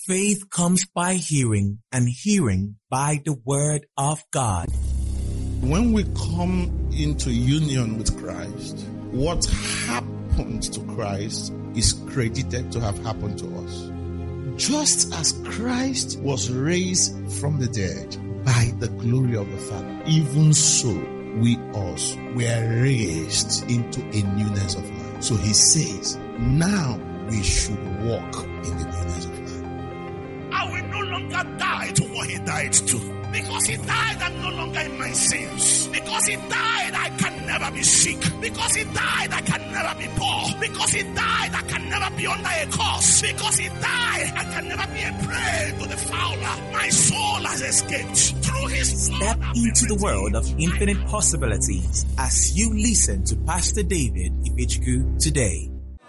Faith comes by hearing, and hearing by the word of God. When we come into union with Christ, what happens to Christ is credited to have happened to us. Just as Christ was raised from the dead by the glory of the Father, even so we also were raised into a newness of life. So he says, now we should walk in the newness of life. I will no longer die to what he died to. Because he died, I'm no longer in my sins. Because he died, I can never be sick. Because he died, I can never be poor. Because he died, I can never be under a curse. Because he died, I can never be a prey to the fowler. My soul has escaped through his blood. Step into the world of infinite possibilities as you listen to Pastor David Ifichku today.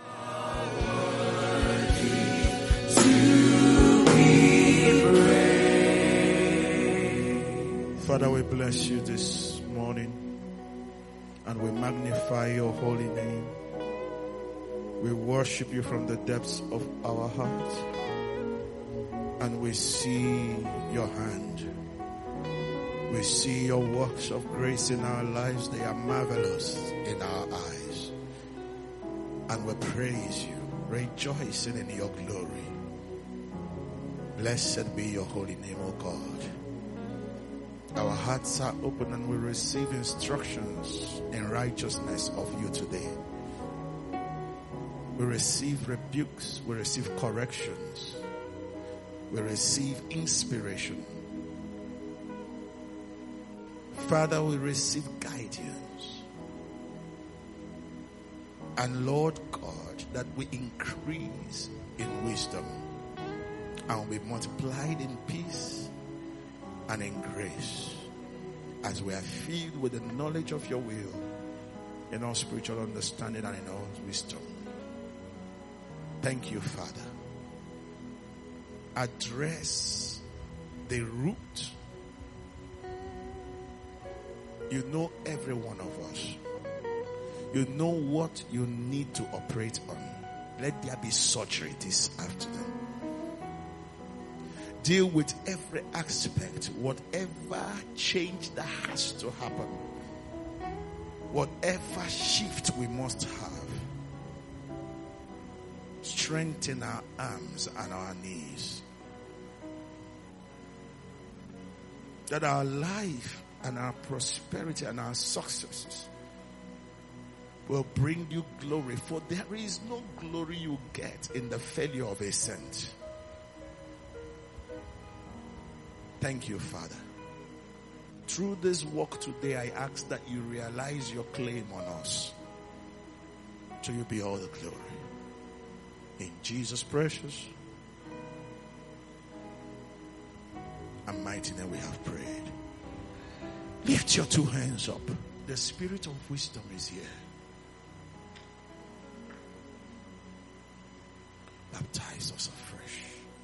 Father, we bless you this morning and we magnify your holy name. We worship you from the depths of our heart and we see your hand. We see your works of grace in our lives. They are marvelous in our eyes. And we praise you, rejoicing in your glory. Blessed be your holy name, O God. Our hearts are open and we receive instructions in righteousness of you today. We receive rebukes, we receive corrections, we receive inspiration. Father, we receive guidance. And Lord God, that we increase in wisdom and be multiplied in peace and in grace as we are filled with the knowledge of your will in all spiritual understanding and in all wisdom. Thank you, Father. Address the root. You know every one of us. You know what you need to operate on. Let there be surgery this afternoon. Deal with every aspect, whatever change that has to happen, whatever shift we must have. Strengthen our arms and our knees, that our life and our prosperity and our successes will bring you glory, for there is no glory you get in the failure of a saint. Thank you, Father. Through this walk today, I ask that you realize your claim on us. To you be all the glory. In Jesus' precious and mighty name we have prayed. Lift your two hands up. The spirit of wisdom is here. Baptize us afresh.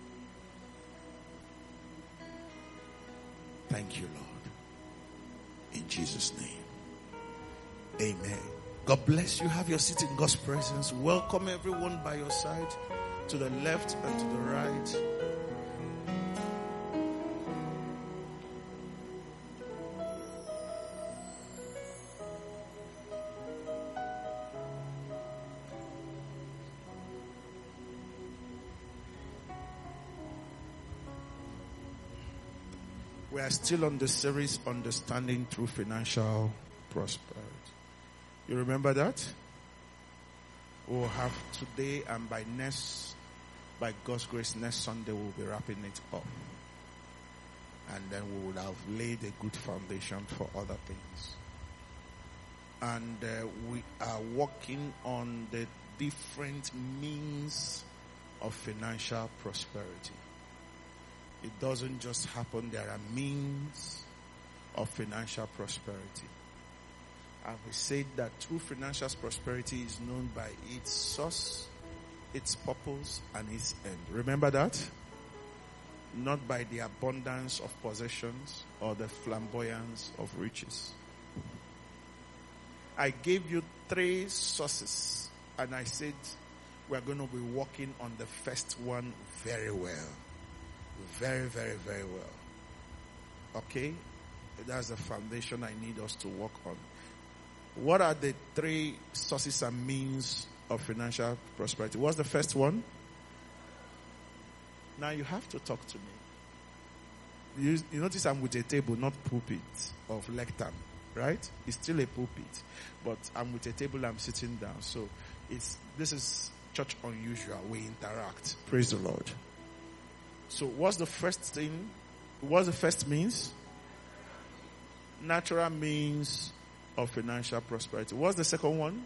Thank you, Lord. In Jesus' name. Amen. God bless you. Have your seat in God's presence. Welcome everyone by your side, to the left and to the right. We are still on the series Understanding Through Financial Prosperity. You remember that? We'll have today and by God's grace, next Sunday we'll be wrapping it up. And then we will have laid a good foundation for other things. And we are working on the different means of financial prosperity. It doesn't just happen. There are means of financial prosperity. And we said that true financial prosperity is known by its source, its purpose, and its end. Remember that? Not by the abundance of possessions or the flamboyance of riches. I gave you 3 sources, and I said we're going to be working on the first one very well. Very, very, very well. Okay? That's the foundation I need us to work on. What are the three sources and means of financial prosperity? What's the first one? Now you have to talk to me. You notice I'm with a table, not pulpit of lectern, right? It's still a pulpit, but I'm with a table, I'm sitting down. So this is church unusual. We interact. Praise the Lord. So what's the first thing? What's the first means? Natural means of financial prosperity. What's the second one?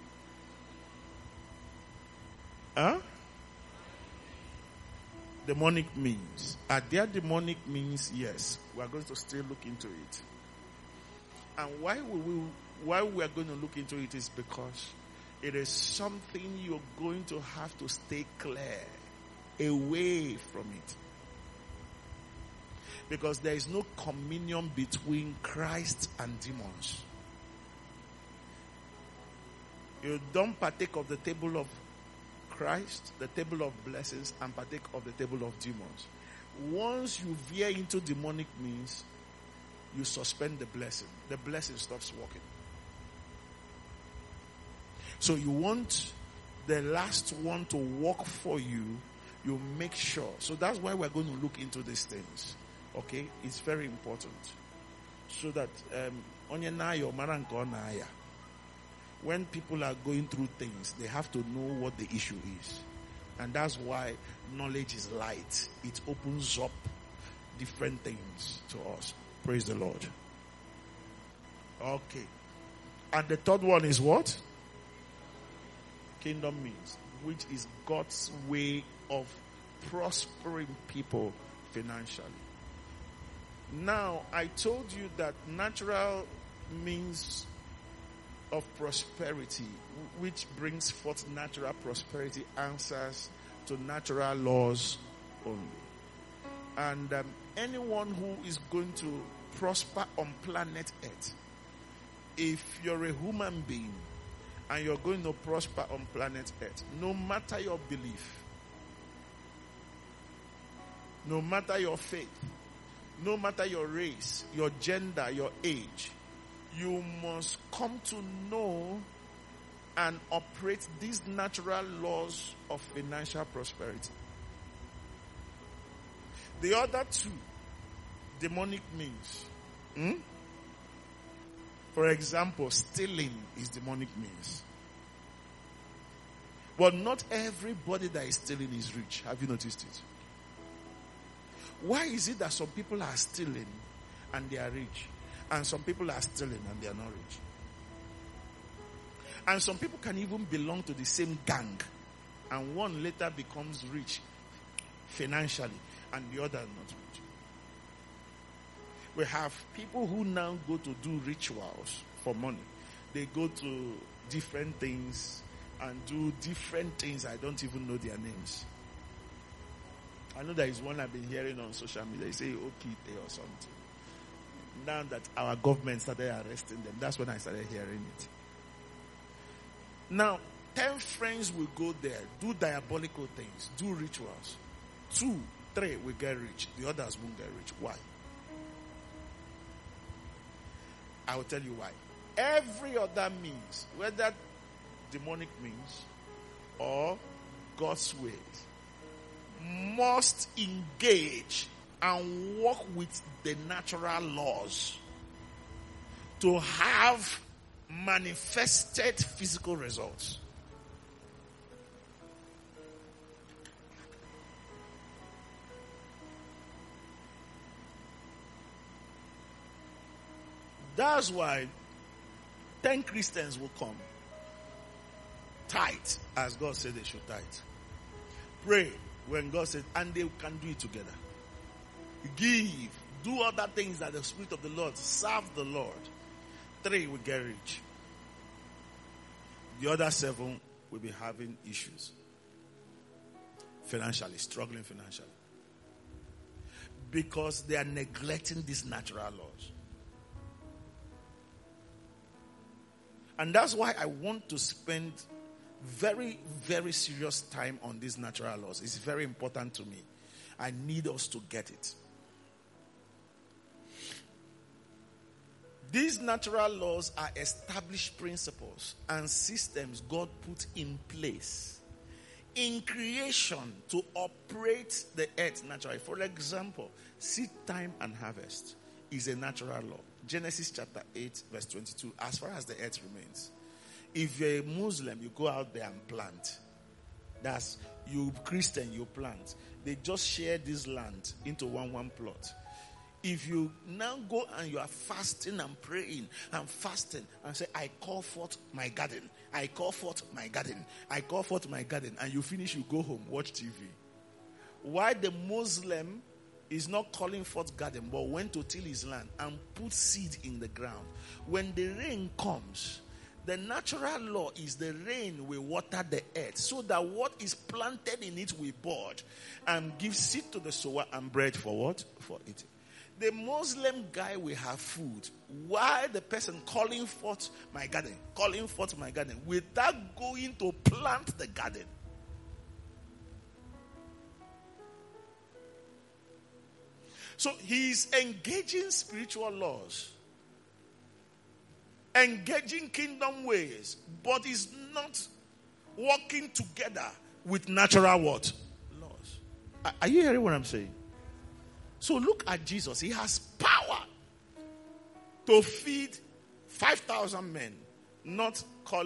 Demonic means. Are there demonic means? Yes. We are going to still look into it. And why we are going to look into it is because it is something you're going to have to stay clear, away from it. Because there is no communion between Christ and demons. You don't partake of the table of Christ, the table of blessings, and partake of the table of demons. Once you veer into demonic means, you suspend the blessing. The blessing stops working. So you want the last one to work for you, you make sure. So that's why we're going to look into these things. Okay? It's very important. So that when people are going through things, they have to know what the issue is. And that's why knowledge is light. It opens up different things to us. Praise the Lord. Okay. And the third one is what? Kingdom means, which is God's way of prospering people financially. Now, I told you that natural means of prosperity, which brings forth natural prosperity, answers to natural laws only. And anyone who is going to prosper on planet Earth, if you're a human being and you're going to prosper on planet Earth, no matter your belief, no matter your faith, no matter your race, your gender, your age, you must come to know and operate these natural laws of financial prosperity. The other two, demonic means. For example, stealing is demonic means. But not everybody that is stealing is rich. Have you noticed it? Why is it that some people are stealing and they are rich? And some people are stealing and they are not rich? And some people can even belong to the same gang, and one later becomes rich financially and the other not rich. We have people who now go to do rituals for money. They go to different things and do different things. I don't even know their names. I know there is one I've been hearing on social media. They say Okite or something. Now that our government started arresting them, that's when I started hearing it. Now, 10 friends will go there, do diabolical things, do rituals. 2, 3 will get rich. The others won't get rich. Why? I will tell you why. Every other means, whether demonic means or God's ways, must engage and work with the natural laws to have manifested physical results. That's why 10 Christians will come, tithe as God said they should tithe, pray when God said, and they can do it together, give, do other things that the Spirit of the Lord, serve the Lord. 3 will get rich. The other 7 will be having issues financially, struggling financially, because they are neglecting these natural laws. And that's why I want to spend very, very serious time on these natural laws. It's very important to me. I need us to get it. These natural laws are established principles and systems God put in place in creation to operate the earth naturally. For example, seed time and harvest is a natural law. Genesis chapter 8 verse 22, as far as the earth remains. If you're a Muslim, you go out there and plant. That's you Christian, you plant. They just share this land into one plot. If you now go and you are fasting and praying and fasting and say, I call forth my garden, I call forth my garden, I call forth my garden, and you finish, you go home, watch TV. Why the Muslim is not calling forth garden, but went to till his land and put seed in the ground. When the rain comes, the natural law is the rain will water the earth so that what is planted in it will bud and give seed to the sower and bread for what? For eating. The Muslim guy will have food while the person calling forth my garden, without going to plant the garden. So he's engaging spiritual laws, engaging kingdom ways, but he's not working together with natural what? Laws. Are you hearing what I'm saying? So look at Jesus. He has power to feed 5,000 men, not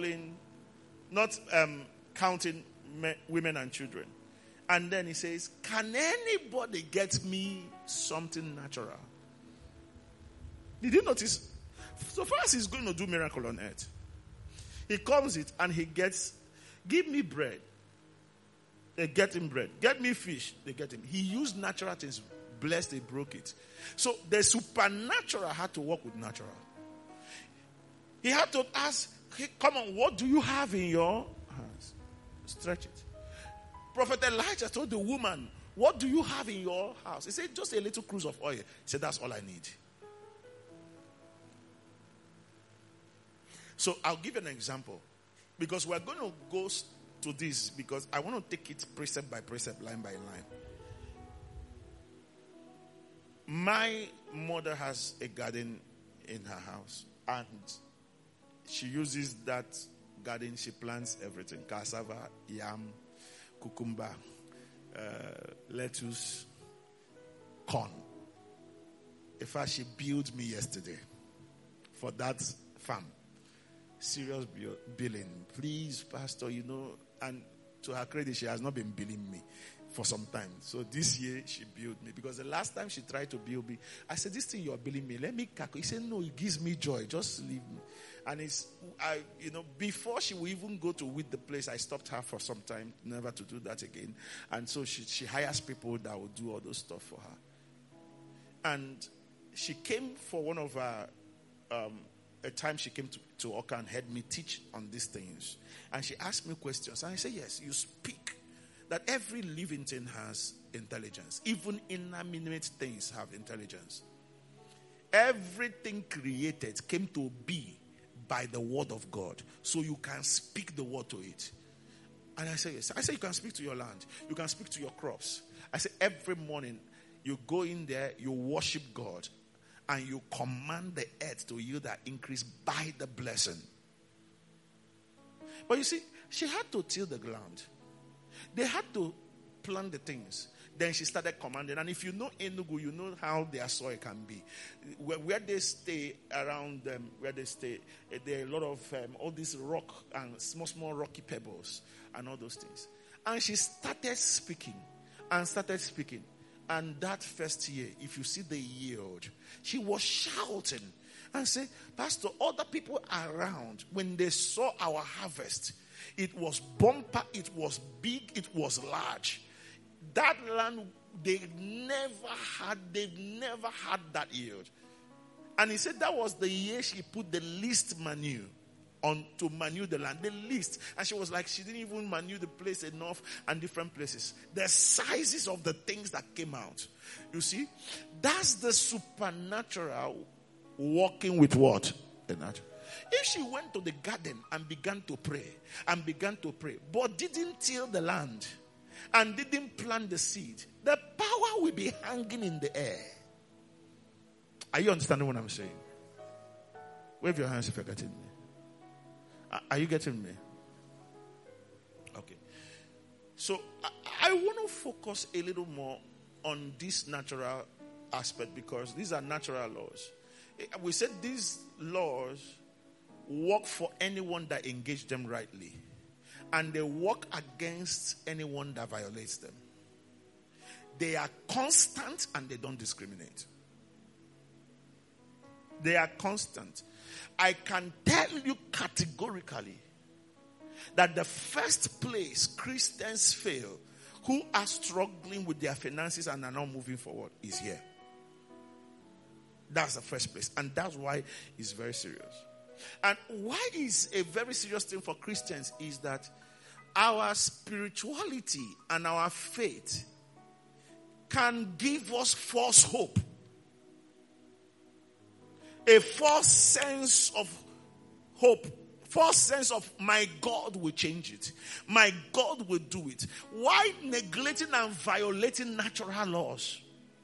counting women and children. And then he says, can anybody get me something natural? Did you notice? So first he's going to do miracle on earth. He comes it and he gets, give me bread. They get him bread. Get me fish. They get him. He used natural things. Blessed, they broke it. So the supernatural had to work with natural. He had to ask, hey, come on, what do you have in your hands? Stretch it. Prophet Elijah told the woman, what do you have in your house? He said, just a little cruse of oil. He said, that's all I need. So I'll give you an example. Because we're going to go to this because I want to take it precept by precept, line by line. My mother has a garden in her house, and she uses that garden. She plants everything: cassava, yam, cucumber, lettuce, corn. In fact, she billed me yesterday for that farm. Serious billing. Please, Pastor, and to her credit, she has not been billing me for some time. So this year she billed me because the last time she tried to bill me, I said, this thing you are billing me, let me calculate. He said, no, it gives me joy. Just leave me. And before she will even go to weed the place, I stopped her for some time, never to do that again. And so she hires people that will do all those stuff for her. And she came for one of her, a time she came to Oka and heard me teach on these things. And she asked me questions. And I said, yes, you speak that every living thing has intelligence. Even inanimate things have intelligence. Everything created came to be by the word of God. So you can speak the word to it. And I say, yes. I say you can speak to your land. You can speak to your crops. I say every morning you go in there, you worship God, and you command the earth to yield that increase by the blessing. But you see, she had to till the ground. They had to plant the things. Then she started commanding. And if you know Enugu, you know how their soil can be. Where they stay around them, there are a lot of all these rock and small rocky pebbles and all those things. And she started speaking. And that first year, if you see the yield, she was shouting and said, Pastor, other people around, when they saw our harvest, it was bumper, it was big, it was large. That land, they've never had that yield. And he said that was the year she put the least manure on to manure the land, the least. And she was like, she didn't even manure the place enough and different places. The sizes of the things that came out. You see, that's the supernatural working with what? The natural. If she went to the garden and began to pray, but didn't till the land and didn't plant the seed, the power will be hanging in the air. Are you understanding what I'm saying? Wave your hands if you're getting me. Are you getting me? Okay. So I want to focus a little more on this natural aspect because these are natural laws. We said these laws work for anyone that engage them rightly, and they work against anyone that violates them. They are constant and they don't discriminate. They are constant. I can tell you categorically that the first place Christians fail who are struggling with their finances and are not moving forward is here. That's the first place. And that's why it's very serious. And why is a very serious thing for Christians is that our spirituality and our faith can give us false hope. A false sense of hope. False sense of my God will change it. My God will do it. Why neglecting and violating natural laws?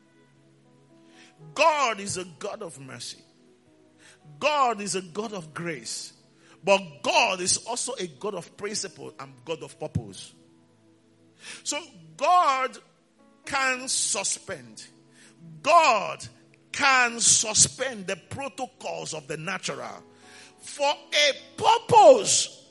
God is a God of mercy. God is a God of grace. But God is also a God of principle and God of purpose. So God can suspend. God can suspend the protocols of the natural for a purpose.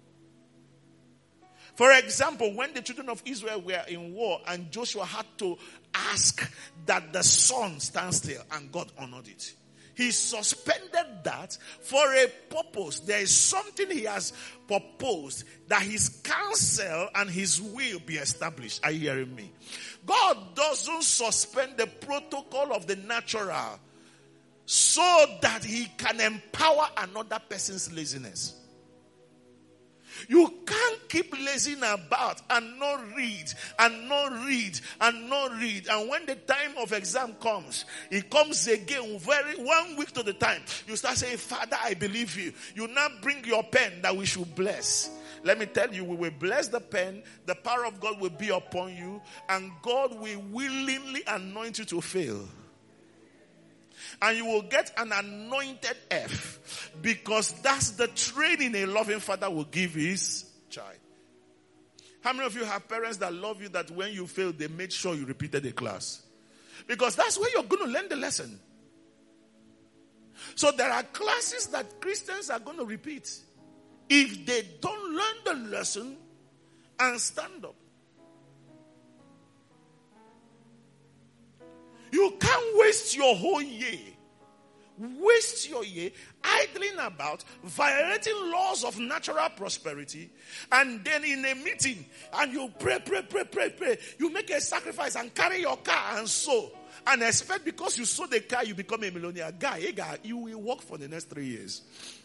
For example, when the children of Israel were in war and Joshua had to ask that the sun stand still, and God honored it. He suspended that for a purpose. There is something he has proposed that his counsel and his will be established. Are you hearing me? God doesn't suspend the protocol of the natural so that he can empower another person's laziness. You can't keep lazing about and not read and not read and not read. And when the time of exam comes, it comes again 1 week to the time. You start saying, Father, I believe you. You now bring your pen that we should bless. Let me tell you, we will bless the pen. The power of God will be upon you. And God will willingly anoint you to fail. And you will get an anointed F, because that's the training a loving father will give his child. How many of you have parents that love you that when you fail, they made sure you repeated the class? Because that's where you're going to learn the lesson. So there are classes that Christians are going to repeat if they don't learn the lesson and stand up. You can't waste your whole year. Waste your year idling about, violating laws of natural prosperity, and then in a meeting, and you pray. You make a sacrifice and carry your car and sow, and expect because you sold the car, you become a millionaire. Guy, you will work for the next 3 years.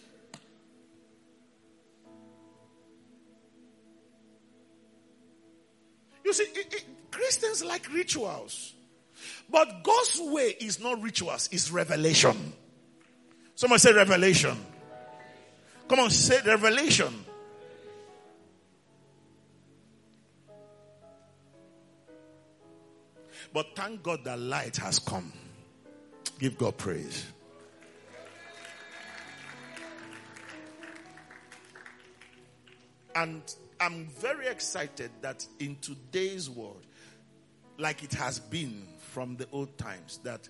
You see, Christians like rituals. But God's way is not rituals, it's revelation. Someone say revelation. Come on, say revelation. But thank God that light has come. Give God praise. And I'm very excited that in today's world, like it has been from the old times, that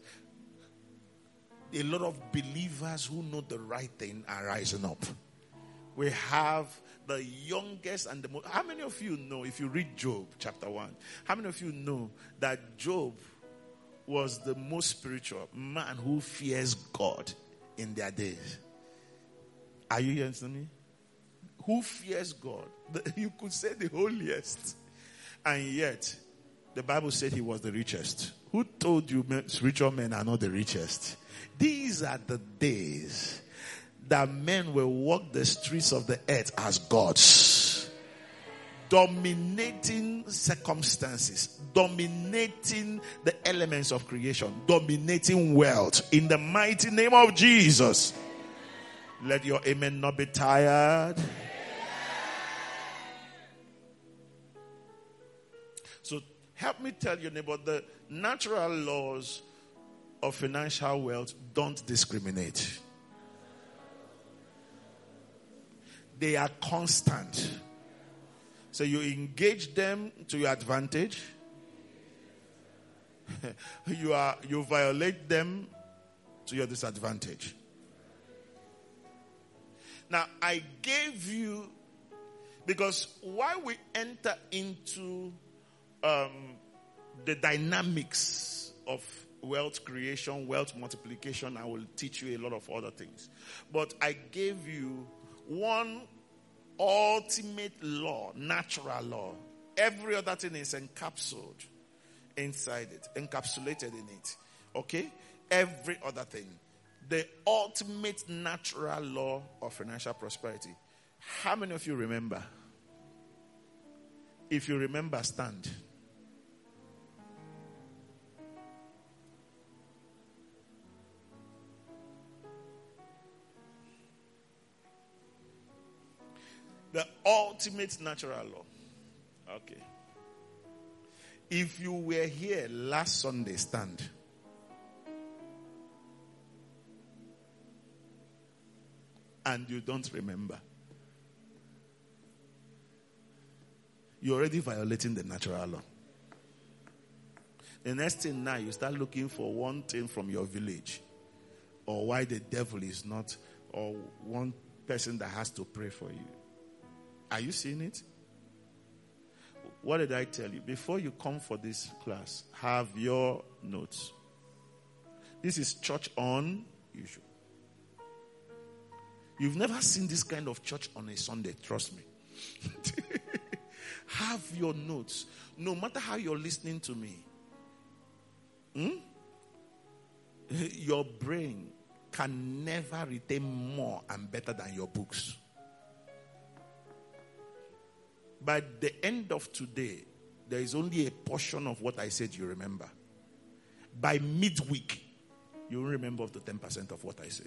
a lot of believers who know the right thing are rising up. We have the youngest and the most. How many of you know, if you read Job chapter 1, how many of you know that Job was the most spiritual man who fears God in their days? Are you hearing me? Who fears God? You could say the holiest. And yet, the Bible said he was the richest. Who told you spiritual men are not the richest? These are the days that men will walk the streets of the earth as gods. Dominating circumstances. Dominating the elements of creation. Dominating wealth. In the mighty name of Jesus. Let your amen not be tired. So Help me tell your neighbor, the natural laws of financial wealth don't discriminate. They are constant. So you engage them to your advantage. You violate them to your disadvantage. Now, I gave you, because while we enter into the dynamics of wealth creation, wealth multiplication, I will teach you a lot of other things. But I gave you one ultimate law, natural law. Every other thing is encapsulated inside it, encapsulated in it. Okay? Every other thing. The ultimate natural law of financial prosperity. How many of you remember? If you remember, stand. The ultimate natural law. Okay. If you were here last Sunday, stand. And you don't remember. You're already violating the natural law. The next thing now, you start looking for one thing from your village. Or why the devil is not, or one person that has to pray for you. Are you seeing it? What did I tell you? Before you come for this class, have your notes. This is church on usual. You've never seen this kind of church on a Sunday, trust me. Have your notes. No matter how you're listening to me, your brain can never retain more and better than your books. By the end of today, there is only a portion of what I said you remember. By midweek, you will remember the 10% of what I said.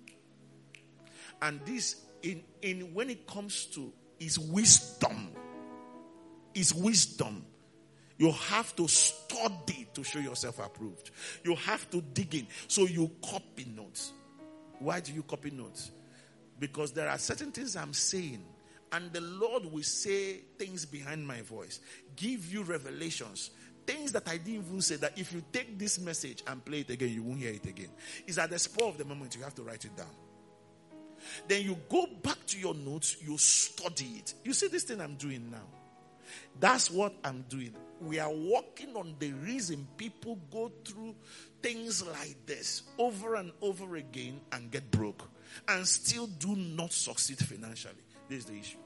And this, in when it comes to is wisdom. Is wisdom. You have to study to show yourself approved. You have to dig in. So you copy notes. Why do you copy notes? Because there are certain things I'm saying, and the Lord will say things behind my voice, give you revelations, things that I didn't even say, that if you take this message and play it again, you won't hear it again. It's at the spur of the moment. You have to write it down. Then you go back to your notes, you study it. You see this thing I'm doing now? That's what I'm doing. We are working on the reason people go through things like this over and over again and get broke and still do not succeed financially. This is the issue.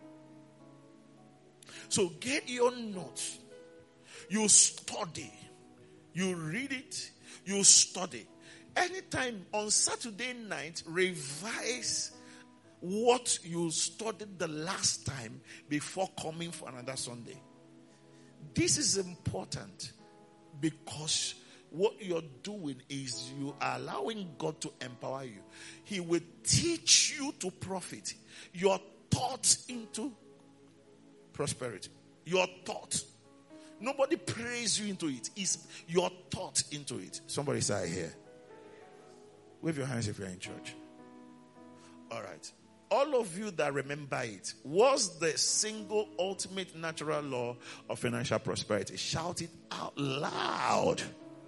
So get your notes. You study. You read it. You study. Anytime on Saturday night, revise what you studied the last time before coming for another Sunday. This is important because what you're doing is you are allowing God to empower you. He will teach you to profit your thoughts into prosperity. Your thought. Nobody prays you into it. It's your thought into it. Somebody say, I hear. Wave your hands if you're in church. All right. All of you that remember it, what's the single ultimate natural law of financial prosperity? Shout it out loud.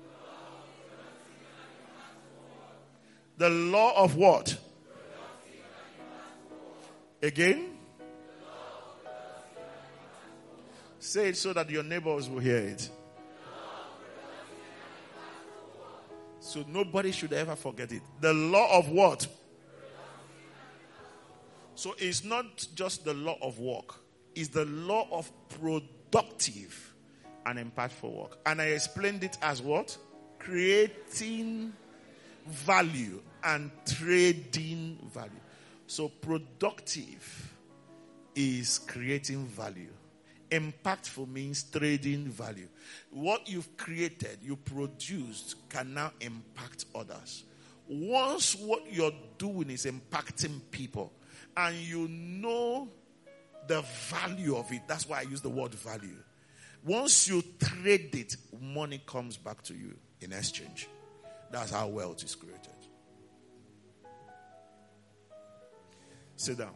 The law of what? Again? Say it so that your neighbors will hear it. So nobody should ever forget it. The law of what? So it's not just the law of work. It's the law of productive and impactful work. And I explained it as what? Creating value and trading value. So productive is creating value. Impactful means trading value. What you've created, you produced, can now impact others. Once what you're doing is impacting people, and you know the value of it, that's why I use the word value, Once you trade it, money comes back to you in exchange. That's how wealth is created. Sit down.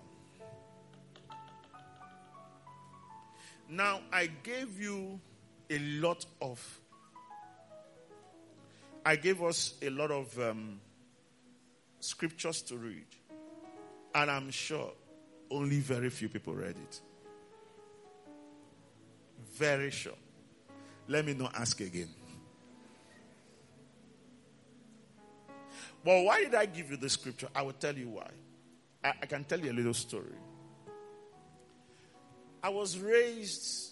Now, I gave us a lot of scriptures to read. And I'm sure only very few people read it. Very sure. Let me not ask again. But why did I give you the scripture? I will tell you why. I can tell you a little story. I was raised.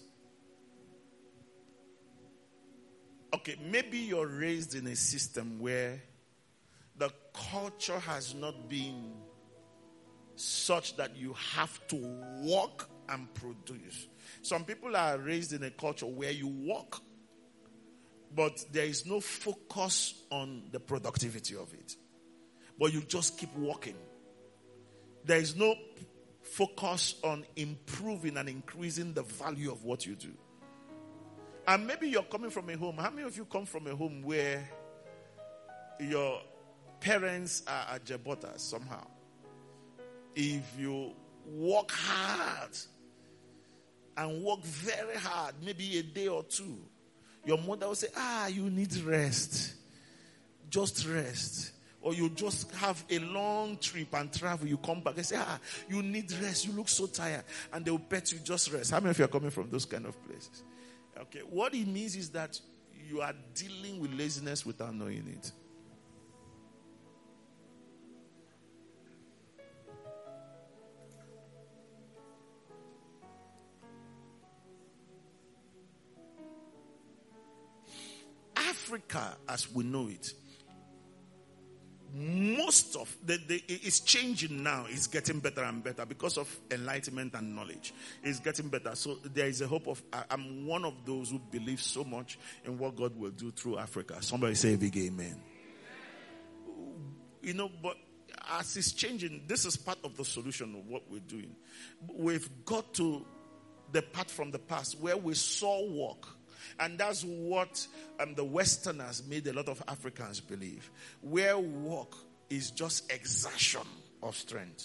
Okay, maybe you're raised in a system where the culture has not been such that you have to work and produce. Some people are raised in a culture where you work, but there is no focus on the productivity of it. But you just keep working. There is no focus on improving and increasing the value of what you do. And maybe you're coming from a home. How many of you come from a home where your parents are Jebutas somehow? If you work hard and work very hard, maybe a day or two, your mother will say, you need rest. Just rest. Or you just have a long trip and travel, you come back and say, you need rest, you look so tired. And they will bet you just rest. How many of you are coming from those kind of places? Okay, what it means is that you are dealing with laziness without knowing it. Africa, as we know it, most of it's changing now. It's getting better and better because of enlightenment and knowledge. It's getting better. So there is a hope of. I'm one of those who believe so much in what God will do through Africa. Somebody say a big amen. But as it's changing, this is part of the solution of what we're doing. We've got to depart from the past where we saw work. And that's what the Westerners made a lot of Africans believe. Where work is just exertion of strength.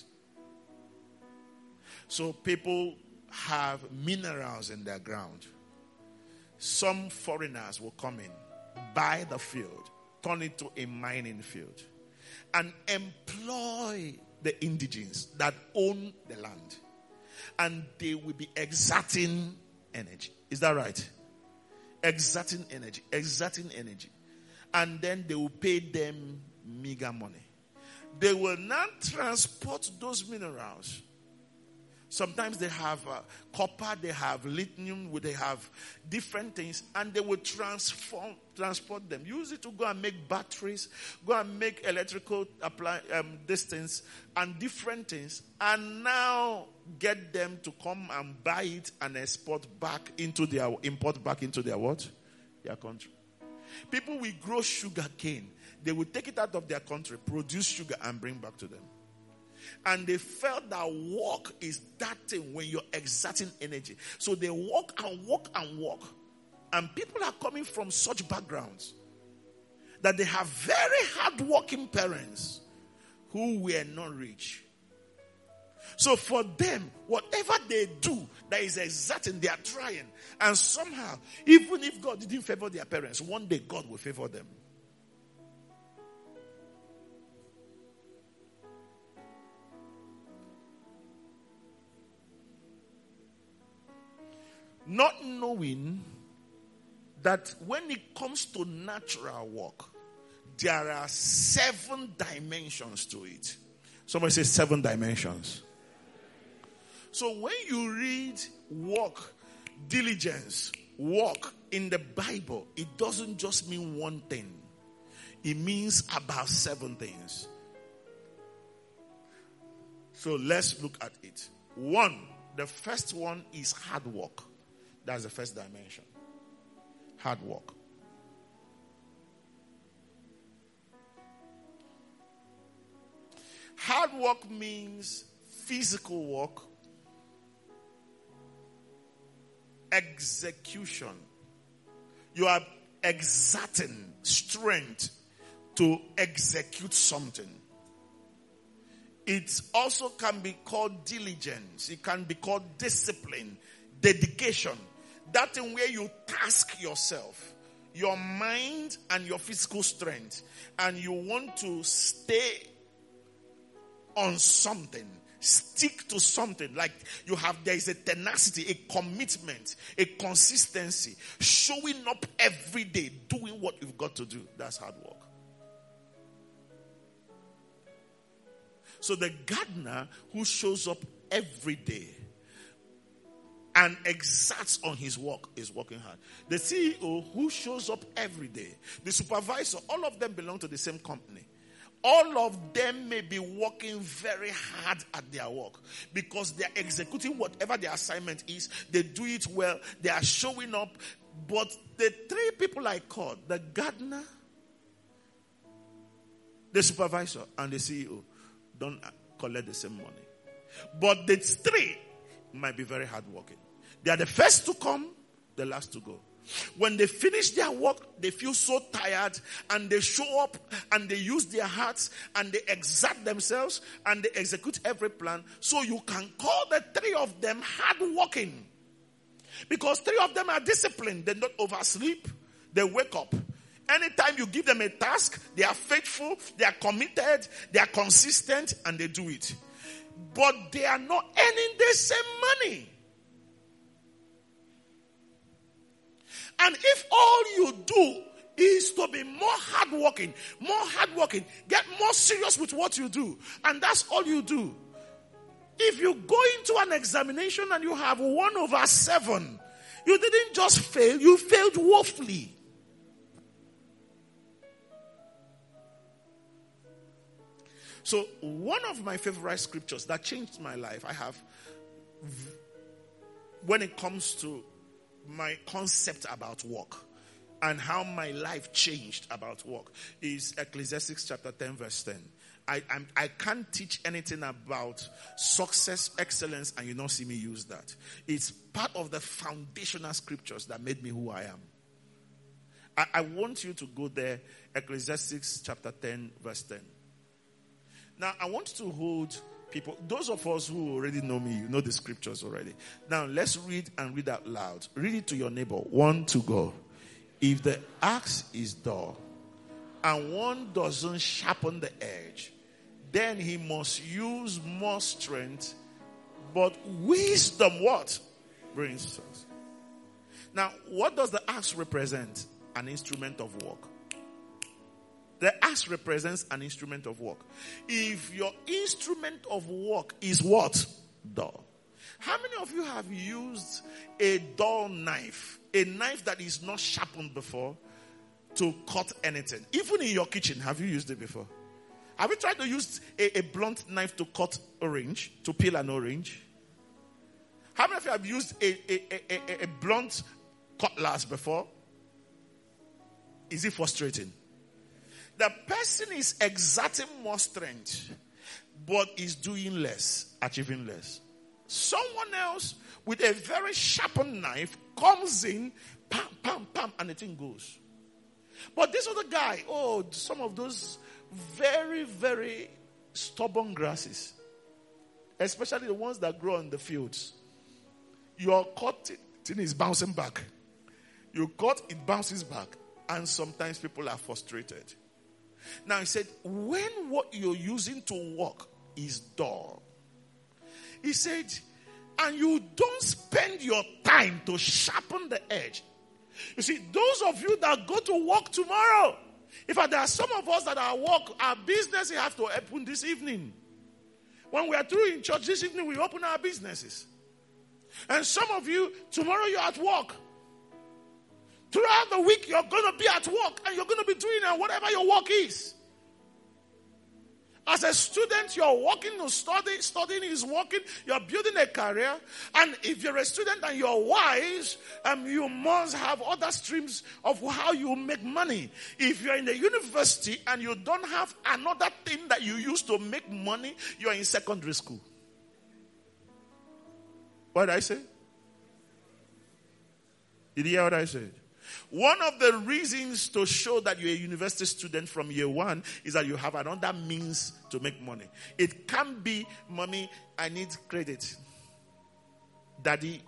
So people have minerals in their ground. Some foreigners will come in, buy the field, turn it to a mining field, and employ the indigenes that own the land. And they will be exerting energy. Is that right? Exerting energy. And then they will pay them meager money. They will not transport those minerals. Sometimes they have copper, they have lithium, they have different things, and they will transport them. Use it to go and make batteries, go and make electrical distance and different things, and now get them to come and buy it and import back into their what? Their country. People will grow sugar cane. They will take it out of their country, produce sugar, and bring back to them. And they felt that work is that thing when you're exerting energy. So they work and work and work. And people are coming from such backgrounds that they have very hard-working parents who were not rich. So for them, whatever they do that is exerting, they are trying. And somehow, even if God didn't favor their parents, one day God will favor them. Not knowing that when it comes to natural work, there are 7 dimensions to it. Somebody say 7 dimensions. So when you read work, diligence, work in the Bible, it doesn't just mean one thing. It means about 7 things. So let's look at it. 1, the first one is hard work. That's the first dimension. Hard work. Hard work means physical work, execution. You are exerting strength to execute something. It also can be called diligence. It can be called discipline, dedication. That thing where you task yourself, your mind and your physical strength, and you want to stay on something, stick to something. Like there is a tenacity, a commitment, a consistency, showing up every day, doing what you've got to do. That's hard work. So the gardener who shows up every day and exerts on his work is working hard. The CEO who shows up every day, the supervisor, all of them belong to the same company. All of them may be working very hard at their work because they are executing whatever their assignment is. They do it well. They are showing up. But the three people I called, the gardener, the supervisor, and the CEO, don't collect the same money. But the three might be very hardworking. They are the first to come, the last to go. When they finish their work, they feel so tired and they show up and they use their hearts and they exert themselves and they execute every plan. So you can call the three of them hardworking because three of them are disciplined. They don't oversleep. They wake up. Anytime you give them a task, they are faithful, they are committed, they are consistent, and they do it. But they are not earning the same money. And if all you do is to be more hardworking, get more serious with what you do, and that's all you do. If you go into an examination and you have 1/7, you didn't just fail, you failed woefully. So one of my favorite scriptures that changed my life, I have, when it comes to my concept about work and how my life changed about work, is Ecclesiastes chapter 10 verse 10. I can't teach anything about success, excellence, and you don't see me use that. It's part of the foundational scriptures that made me who I am. I want you to go there, Ecclesiastes chapter 10 verse 10. Now, I want to hold people, those of us who already know me, you know the scriptures already. Now, let's read and read out loud. Read it to your neighbor. 1 to go. If the axe is dull and one doesn't sharpen the edge, then he must use more strength. But wisdom, what? Brings success. Now, what does the axe represent? An instrument of work. The axe represents an instrument of work. If your instrument of work is what? Dull. How many of you have used a dull knife? A knife that is not sharpened before to cut anything? Even in your kitchen, have you used it before? Have you tried to use a blunt knife to cut orange, to peel an orange? How many of you have used a blunt cutlass before? Is it frustrating? The person is exerting more strength, but is doing less, achieving less. Someone else with a very sharpened knife comes in, pam, pam, pam, and the thing goes. But this other guy, some of those very, very stubborn grasses, especially the ones that grow in the fields, your cut, thing is bouncing back. You cut, it bounces back. And sometimes people are frustrated. Now he said, when what you're using to work is dull, he said, and you don't spend your time to sharpen the edge. You see, those of you that go to work tomorrow, in fact, there are some of us that are at work, our business have to open this evening. When we are through in church this evening, we open our businesses. And some of you, tomorrow you're at work. Throughout the week, you're going to be at work and you're going to be doing whatever your work is. As a student, you're working to study. Studying is working. You're building a career. And if you're a student and you're wise, you must have other streams of how you make money. If you're in the university and you don't have another thing that you use to make money, you're in secondary school. What did I say? Did you hear what I said? One of the reasons to show that you're a university student from year one is that you have another means to make money. It can't be, mommy, I need credit. Daddy,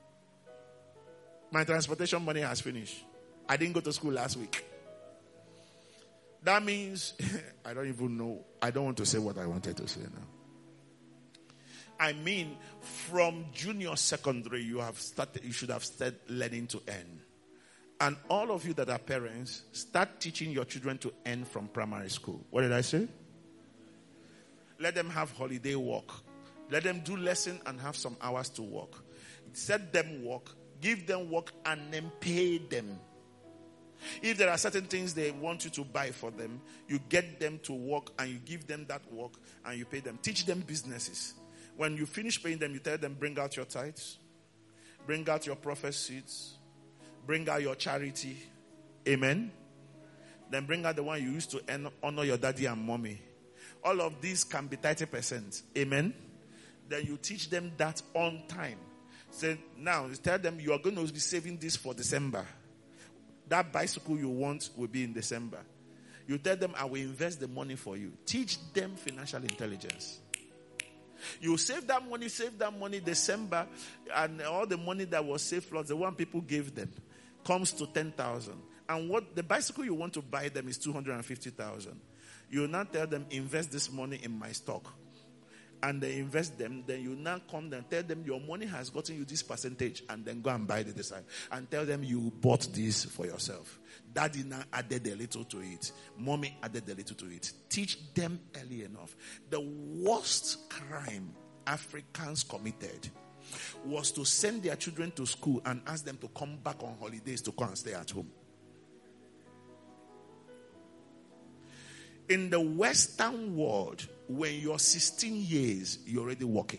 my transportation money has finished. I didn't go to school last week. That means, I don't even know. I don't want to say what I wanted to say now. I mean, from junior secondary, you should have started learning to earn. And all of you that are parents, start teaching your children to earn from primary school. What did I say? Let them have holiday work. Let them do lesson and have some hours to work. Set them work, give them work, and then pay them. If there are certain things they want you to buy for them, you get them to work and you give them that work and you pay them. Teach them businesses. When you finish paying them, you tell them, bring out your tithes, bring out your prophet seeds, bring out your charity. Amen. Then bring out the one you used to honor your daddy and mommy. All of these can be 30%. Amen. Then you teach them that on time. Say, now, tell them you are going to be saving this for December. That bicycle you want will be in December. You tell them, I will invest the money for you. Teach them financial intelligence. You save that money December, and all the money that was saved plus the one people gave them comes to 10,000. And what the bicycle you want to buy them is 250,000. You now tell them, invest this money in my stock. And they invest them, then you now come and tell them your money has gotten you this percentage, and then go and buy the design. And tell them you bought this for yourself. Daddy now added a little to it. Mommy added a little to it. Teach them early enough. The worst crime Africans committed was to send their children to school and ask them to come back on holidays to come and stay at home. In the Western world, when you're 16 years, you're already working.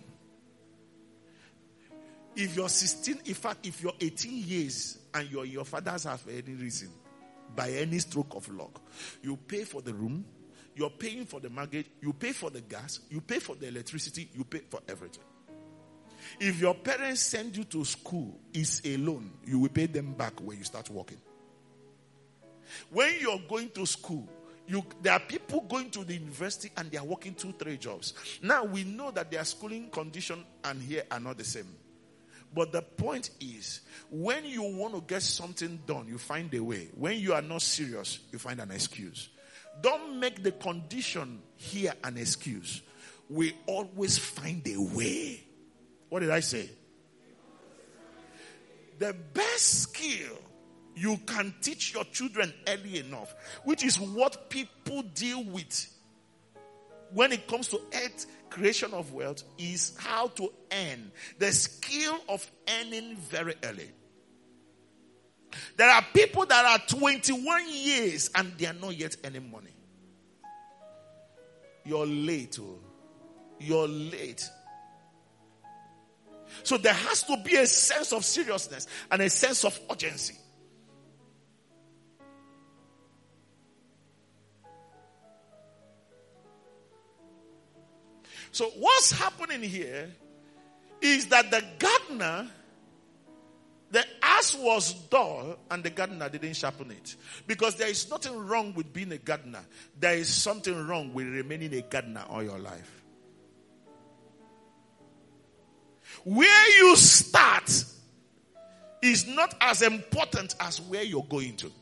If you're 16, in fact, if you're 18 years and you're in your father's house for any reason, by any stroke of luck, you pay for the room, you're paying for the mortgage, you pay for the gas, you pay for the electricity, you pay for everything. If your parents send you to school, it's a loan. You will pay them back when you start working. When you're going to school, there are people going to the university and they are working 2-3 jobs. Now we know that their schooling condition and here are not the same. But the point is, when you want to get something done, you find a way. When you are not serious, you find an excuse. Don't make the condition here an excuse. We always find a way. What did I say? The best skill you can teach your children early enough, which is what people deal with when it comes to creation of wealth, is how to earn. The skill of earning very early. There are people that are 21 years and they are not yet earning money. You're late. You're late. So there has to be a sense of seriousness and a sense of urgency. So what's happening here is that the gardener, the ass was dull and the gardener didn't sharpen it. Because there is nothing wrong with being a gardener. There is something wrong with remaining a gardener all your life. Where you start is not as important as where you're going to.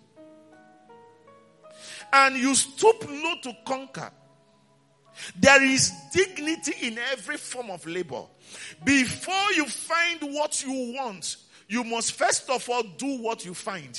And you stoop low to conquer. There is dignity in every form of labor. Before you find what you want, you must first of all do what you find.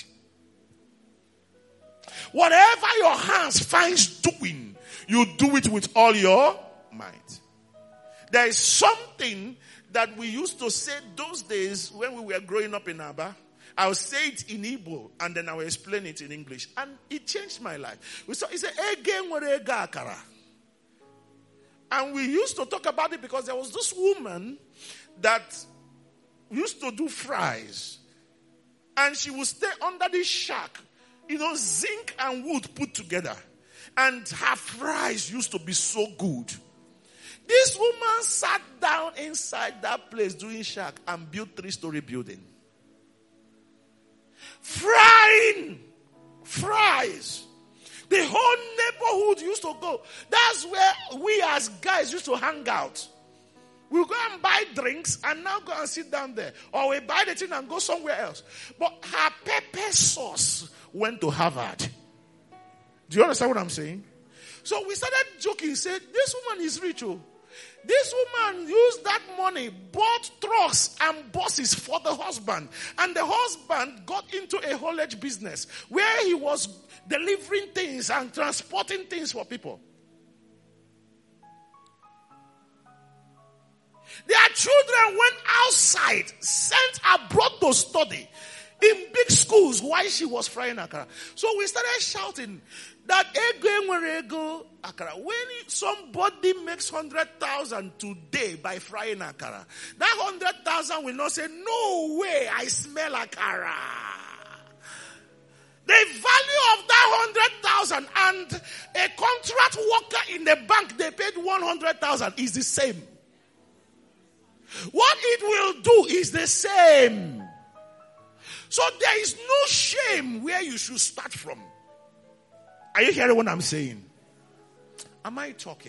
Whatever your hands finds doing, you do it with all your might. There is something that we used to say those days when we were growing up in Aba. I'll say it in Igbo and then I'll explain it in English. And it changed my life. We said, "Ege nwere ego akara." And we used to talk about it because there was this woman that used to do fries. And she would stay under this shack, zinc and wood put together. And her fries used to be so good. This woman sat down inside that place doing shack and built 3-story building. frying fries. The whole neighborhood used to go. That's where we as guys used to hang out. We'll go and buy drinks and now go and sit down there. Or we buy the thing and go somewhere else. But her pepper sauce went to Harvard. Do you understand what I'm saying? So we started joking, said, this woman is rich. Oh. This woman used that money, bought trucks and buses for the husband. And the husband got into a haulage business where he was delivering things and transporting things for people. Their children went outside, sent abroad to study in big schools while she was frying akara. So we started shouting that ego akara. When somebody makes 100,000 today by frying akara, that 100,000 will not say, no way, I smell akara. The value of that 100,000 and a contract worker in the bank, they paid 100,000 is the same. What it will do is the same. So there is no shame where you should start from. Are you hearing what I'm saying? Am I talking?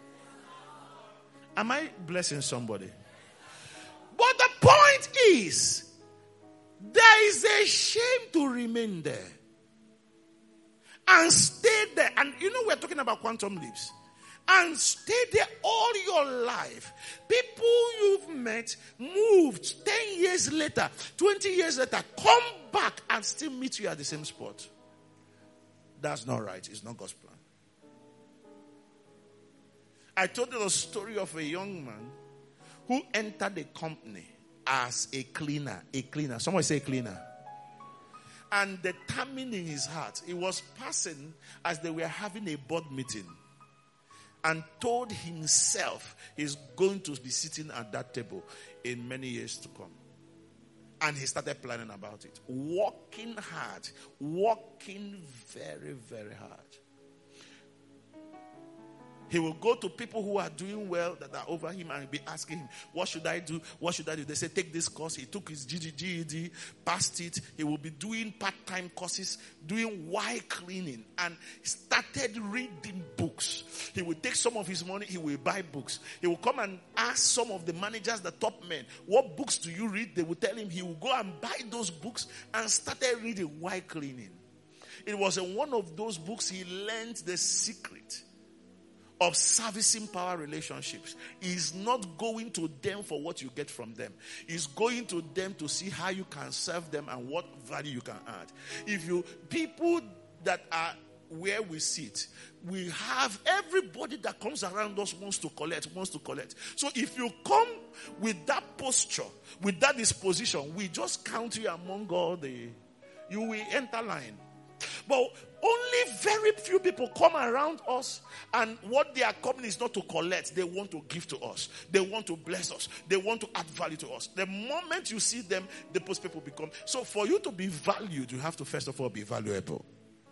Am I blessing somebody? But the point is, there is a shame to remain there and stay there. And you know we're talking about quantum leaps. And stay there all your life. People you've met, moved 10 years later, 20 years later, come back and still meet you at the same spot. That's not right. It's not God's plan. I told you the story of a young man who entered a company as a cleaner. A cleaner. Someone say cleaner. And determined in his heart, he was passing as they were having a board meeting. And told himself he's going to be sitting at that table in many years to come. And he started planning about it. Working hard. Working very, very hard. He will go to people who are doing well, that are over him, and be asking him, what should I do? What should I do? They say, take this course. He took his GED, passed it. He will be doing part-time courses, doing wire cleaning, and started reading books. He will take some of his money, he will buy books. He will come and ask some of the managers, the top men, what books do you read? They will tell him. He will go and buy those books and started reading wire cleaning. It was in one of those books he learned the secret of servicing power relationships. Is not going to them for what you get from them. Is going to them to see how you can serve them and what value you can add. If you, people that are where we sit, we have everybody that comes around us wants to collect. So if you come with that posture, with that disposition, we just count you among all you will enter line. But only very few people come around us, and what they are coming is not to collect. They want to give to us. They want to bless us. They want to add value to us. The moment you see them, those people become. So for you to be valued, you have to first of all be valuable.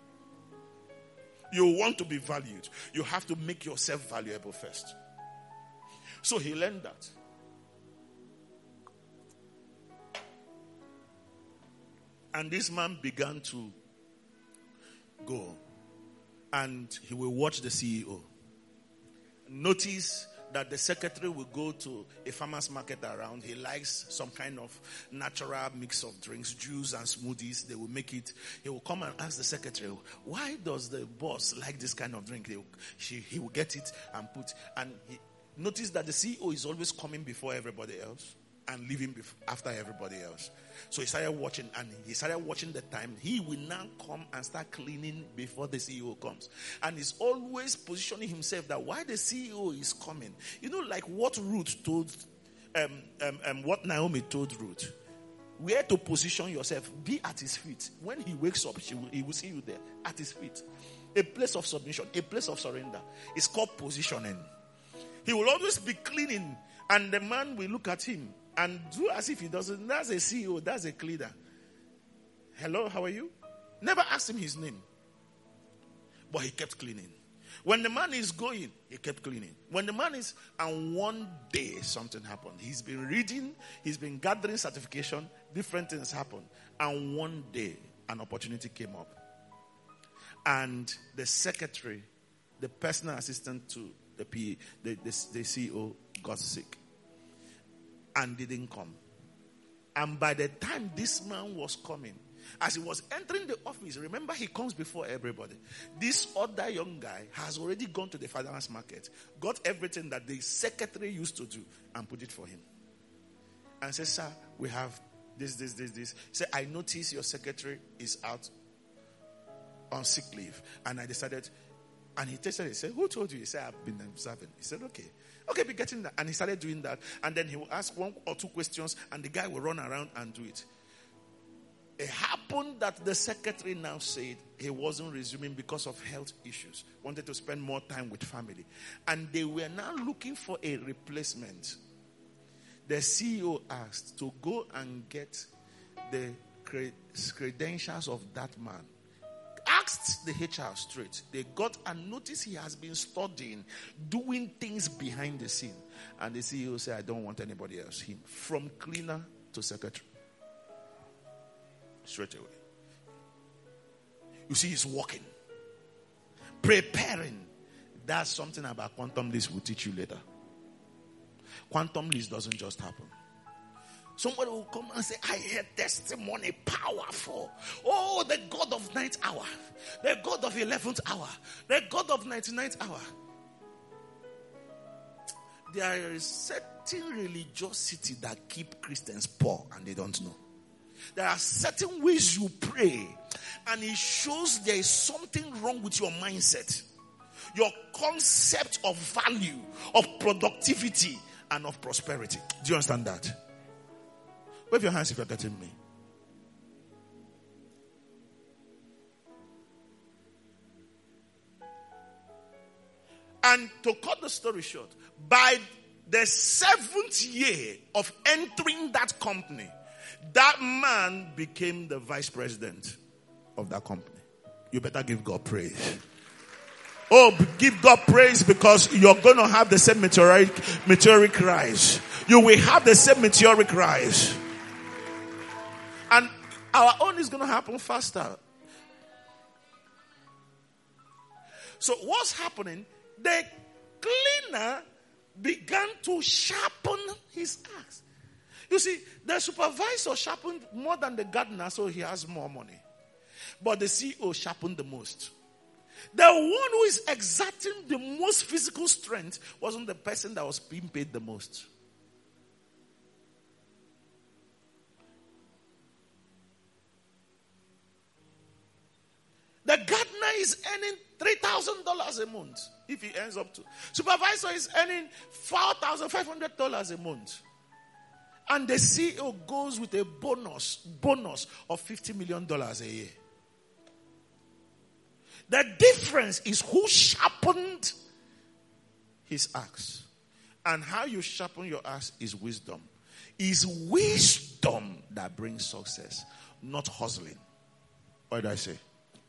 You want to be valued. You have to make yourself valuable first. So he learned that. And this man began to go, and he will watch the CEO. Notice that the secretary will go to a farmer's market around. He likes some kind of natural mix of drinks, juice and smoothies. They will make it. He will come and ask the secretary, why does the boss like this kind of drink? He will get it and put. And notice that the CEO is always coming before everybody else and leaving after everybody else. So he started watching, and he started watching the time. He will now come and start cleaning before the CEO comes. And he's always positioning himself that while the CEO is coming, you know, like what Ruth told, what Naomi told Ruth, where to position yourself, be at his feet. When he wakes up, he will see you there, at his feet. A place of submission, a place of surrender. It's called positioning. He will always be cleaning, and the man will look at him and do as if he doesn't. That's a CEO. That's a leader. Hello, how are you? Never asked him his name. But he kept cleaning. When the man is going, he kept cleaning. And one day something happened. He's been reading, he's been gathering certification, different things happened. And one day, an opportunity came up. And the secretary, the personal assistant to the PA, the CEO got sick and didn't come. And by the time this man was coming, as he was entering the office, remember he comes before everybody. This other young guy has already gone to the farmers market, got everything that the secretary used to do and put it for him. And said, sir, we have this. He said, I notice your secretary is out on sick leave. And I decided, and he tested it. He said, who told you? He said, I've been observing. He said, okay, be getting that. And he started doing that. And then he will ask one or two questions and the guy will run around and do it. It happened that the secretary now said he wasn't resuming because of health issues. Wanted to spend more time with family. And they were now looking for a replacement. The CEO asked to go and get the credentials of that man. Asked the HR straight. They got and noticed he has been studying, doing things behind the scene. And the CEO said, I don't want anybody else. Him. From cleaner to secretary. Straight away. You see, he's walking. Preparing. That's something about quantum lease we'll teach you later. Quantum lease doesn't just happen. Somebody will come and say, I heard testimony, powerful. Oh, the God of 9th hour. The God of 11th hour. The God of 99th hour. There is certain religiosity that keep Christians poor and they don't know. There are certain ways you pray and it shows there is something wrong with your mindset. Your concept of value, of productivity, and of prosperity. Do you understand that? Wave your hands if you're getting me. And to cut the story short, by the 7th year of entering that company, that man became the vice president of that company. You better give God praise. Oh, give God praise because you're going to have the same meteoric rise. You will have the same meteoric rise. And our own is going to happen faster. So what's happening? The cleaner began to sharpen his axe. You see, the supervisor sharpened more than the gardener, so he has more money. But the CEO sharpened the most. The one who is exerting the most physical strength wasn't the person that was being paid the most. The gardener is earning $3,000 a month if he earns up to. Supervisor is earning $4,500 a month. And the CEO goes with a bonus of $50 million a year. The difference is who sharpened his axe. And how you sharpen your axe is wisdom. It's wisdom that brings success, not hustling. What did I say?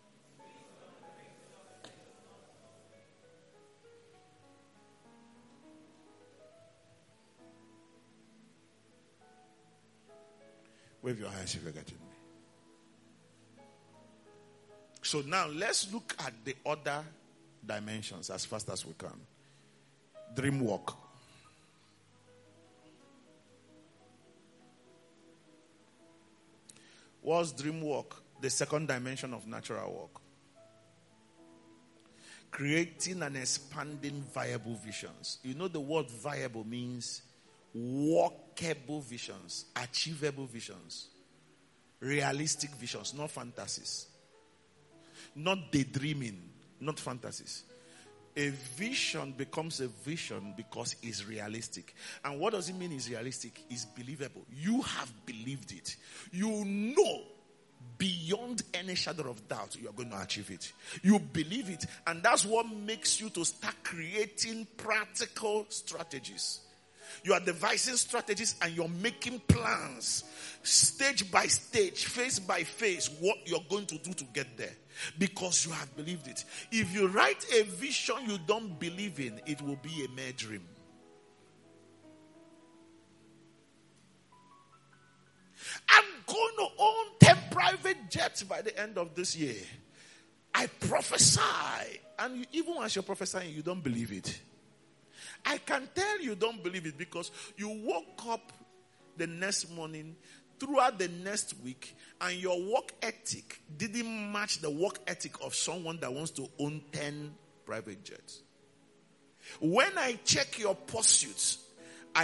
Wave your hands if you're getting me. So now let's look at the other dimensions as fast as we can. Dream work. What's dream work? The second dimension of natural work. Creating and expanding viable visions. You know the word viable means workable visions, achievable visions, realistic visions, not fantasies, not daydreaming, not fantasies. A vision becomes a vision because it's realistic. And what does it mean is realistic? It's believable. You have believed it. You know beyond any shadow of doubt you are going to achieve it. You believe it. And that's what makes you to start creating practical strategies. You are devising strategies and you're making plans, stage by stage, phase by phase, what you're going to do to get there. Because you have believed it. If you write a vision you don't believe in, it will be a mere dream. I'm going to own 10 private jets by the end of this year. I prophesy. And even as you're prophesying, you don't believe it. I can tell you don't believe it because you woke up the next morning, throughout the next week, and your work ethic didn't match the work ethic of someone that wants to own 10 private jets. When I check your pursuits, I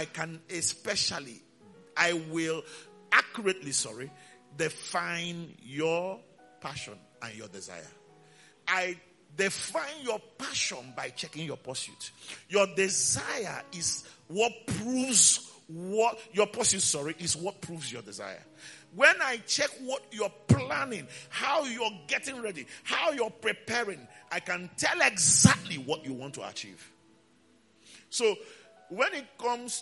will accurately, define your passion and your desire. I define your passion by checking your pursuit. Your desire is what proves what your pursuit, is what proves your desire. When I check what you're planning, how you're getting ready, how you're preparing, I can tell exactly what you want to achieve. So when it comes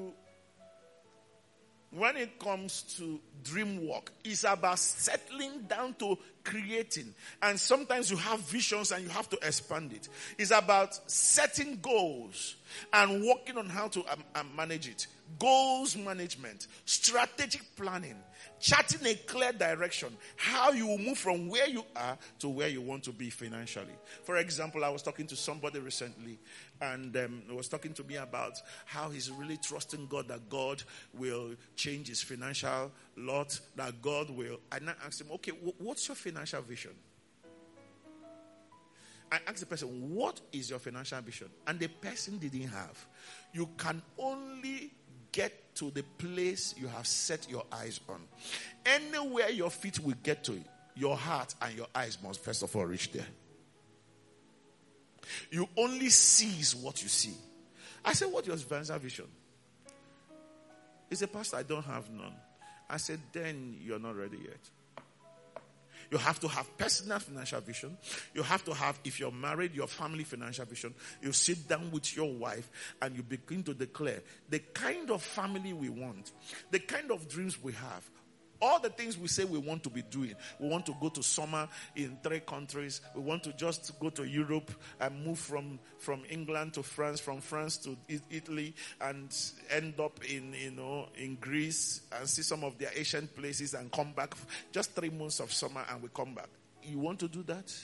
to dream work, it's about settling down to creating. And sometimes you have visions and you have to expand it. It's about setting goals and working on how to manage it. Goals management, strategic planning, charting a clear direction, how you will move from where you are to where you want to be financially. For example, I was talking to somebody recently, and he was talking to me about how he's really trusting God that God will change his financial lot, that God will. And I asked him, okay, what's your financial vision? I asked the person, what is your financial vision? And the person didn't have. You can only get to the place you have set your eyes on. Anywhere your feet will get to, your heart and your eyes must first of all reach there. You only seize what you see. I said, what's your financial vision? He said, Pastor, I don't have none. I said, then you're not ready yet. You have to have personal financial vision. You have to have, if you're married, your family financial vision. You sit down with your wife and you begin to declare the kind of family we want, the kind of dreams we have, all the things we say we want to be doing. We want to go to summer in 3 countries. We want to just go to Europe and move from England to France, from France to Italy, and end up in Greece and see some of their Asian places and come back. Just 3 months of summer and we come back. You want to do that?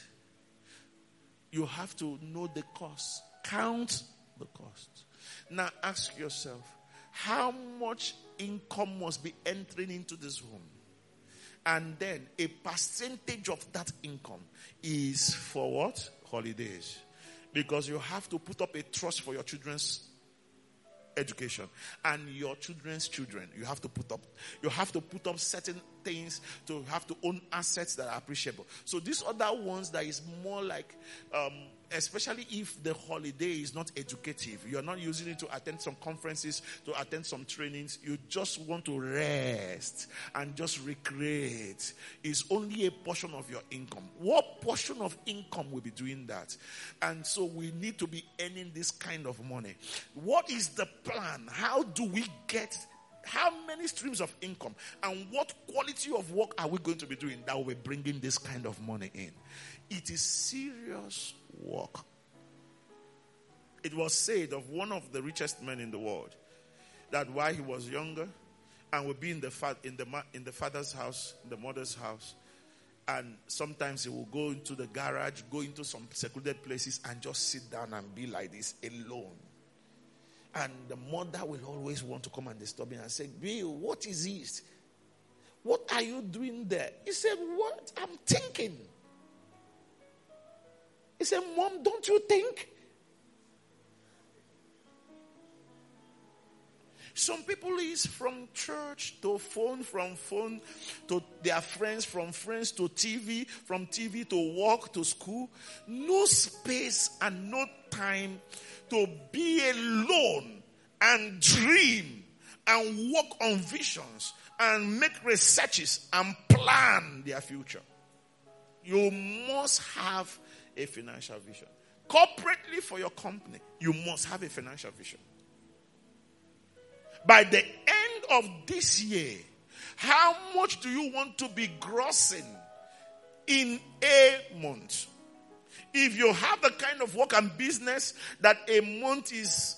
You have to know the cost. Count the cost. Now ask yourself, how much income must be entering into this home? And then a percentage of that income is for what? Holidays. Because you have to put up a trust for your children's education and your children's children. You have to put up certain things to have to own assets that are appreciable. So these other ones that is more like especially if the holiday is not educative, you're not using it to attend some conferences, to attend some trainings, you just want to rest and just recreate, is only a portion of your income. What portion of income will be doing that? And so we need to be earning this kind of money. What is the plan? How do we get, how many streams of income and what quality of work are we going to be doing that will be bringing this kind of money in? It is serious work. It was said of one of the richest men in the world that while he was younger and would be in the father's house, the mother's house, and sometimes he will go into the garage, go into some secluded places and just sit down and be like this alone. And the mother will always want to come and disturb him and say, Bill, what is this? What are you doing there? He said, what? I'm thinking. He said, Mom, don't you think? Some people is from church to phone, from phone to their friends, from friends to TV, from TV to work to school. No space and no time to be alone and dream and work on visions and make researches and plan their future. You must have a financial vision. Corporately for your company, you must have a financial vision. By the end of this year, how much do you want to be grossing in a month? If you have the kind of work and business that a month is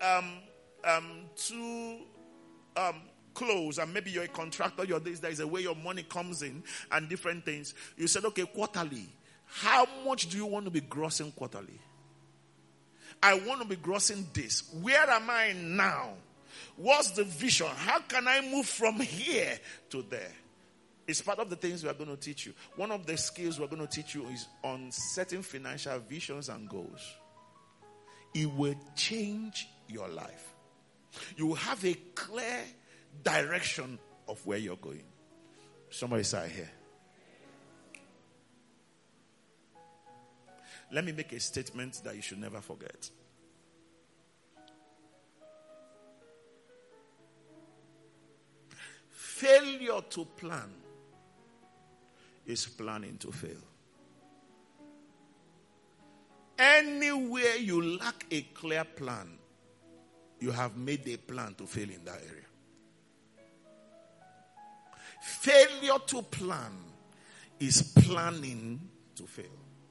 too close, and maybe you're a contractor, there is a way your money comes in and different things. You said, okay, quarterly. How much do you want to be grossing quarterly? I want to be grossing this. Where am I now? What's the vision? How can I move from here to there? It's part of the things we are going to teach you. One of the skills we're going to teach you is on setting financial visions and goals. It will change your life. You will have a clear direction of where you're going. Somebody say here. Let me make a statement that you should never forget. Failure to plan is planning to fail. Anywhere you lack a clear plan, you have made a plan to fail in that area. Failure to plan is planning to fail.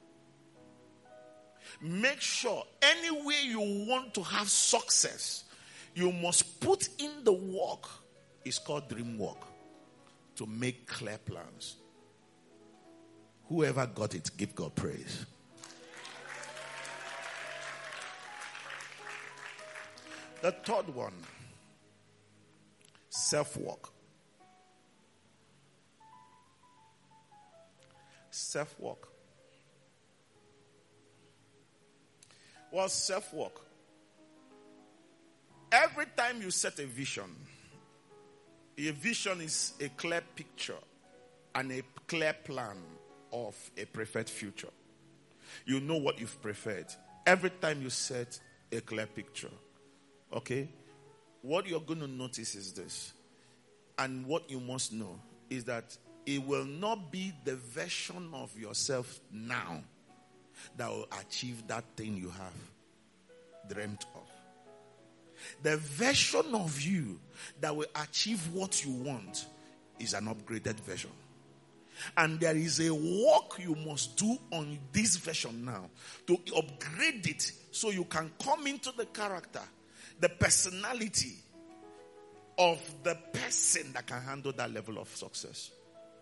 Make sure anywhere you want to have success, you must put in the work. It's called dream work. To make clear plans. Whoever got it, give God praise. The third one, self-work. Self-work. What's self-work? Every time you set a vision is a clear picture and a clear plan of a preferred future. You know what you've preferred. Every time you set a clear picture. Okay? What you're going to notice is this. And what you must know is that it will not be the version of yourself now that will achieve that thing you have dreamt of. The version of you that will achieve what you want is an upgraded version. And there is a work you must do on this version now to upgrade it so you can come into the character, the personality of the person that can handle that level of success.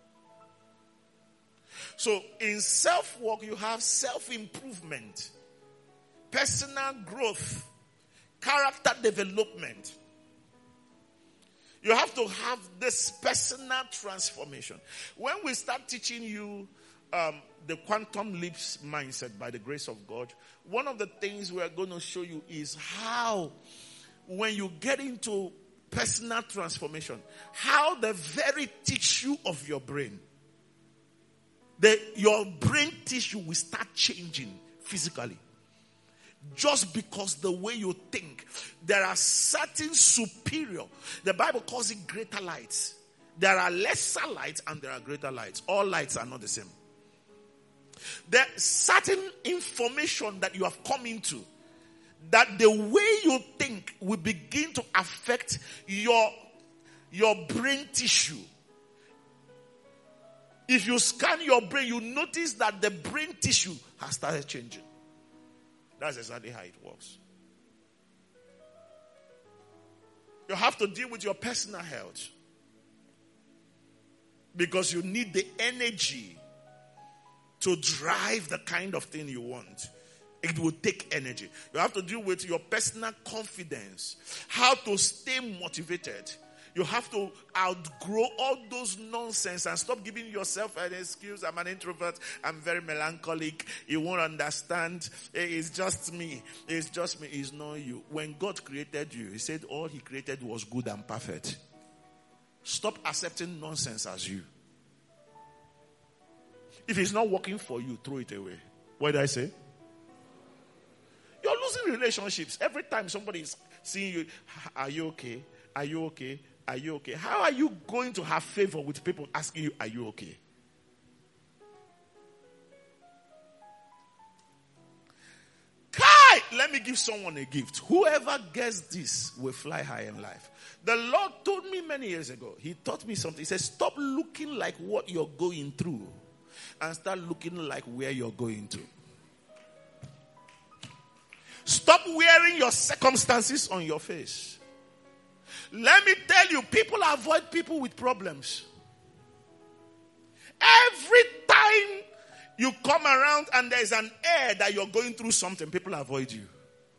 So in self-work, you have self-improvement, personal growth, character development. You have to have this personal transformation. When we start teaching you the quantum leaps mindset by the grace of God, one of the things we are going to show you is how, when you get into personal transformation, how the very tissue of your brain, your brain tissue will start changing physically. Just because the way you think, there are certain superior, the Bible calls it greater lights. There are lesser lights and there are greater lights. All lights are not the same. There are certain information that you have come into, that the way you think will begin to affect your brain tissue. If you scan your brain, you notice that the brain tissue has started changing. That's exactly how it works. You have to deal with your personal health. Because you need the energy to drive the kind of thing you want. It will take energy. You have to deal with your personal confidence. How to stay motivated. You have to outgrow all those nonsense and stop giving yourself an excuse. I'm an introvert. I'm very melancholic. You won't understand. It's just me. It's just me. It's not you. When God created you, He said all He created was good and perfect. Stop accepting nonsense as you. If it's not working for you, throw it away. What did I say? You're losing relationships. Every time somebody is seeing you, are you okay? Are you okay? Are you okay? How are you going to have favor with people asking you, are you okay? Kai, Let me give someone a gift. Whoever gets this will fly high in life. The Lord told me many years ago. He taught me something. He said, stop looking like what you're going through and start looking like where you're going to. Stop wearing your circumstances on your face. Let me tell you, people avoid people with problems. Every time you come around and there's an air that you're going through something, people avoid you.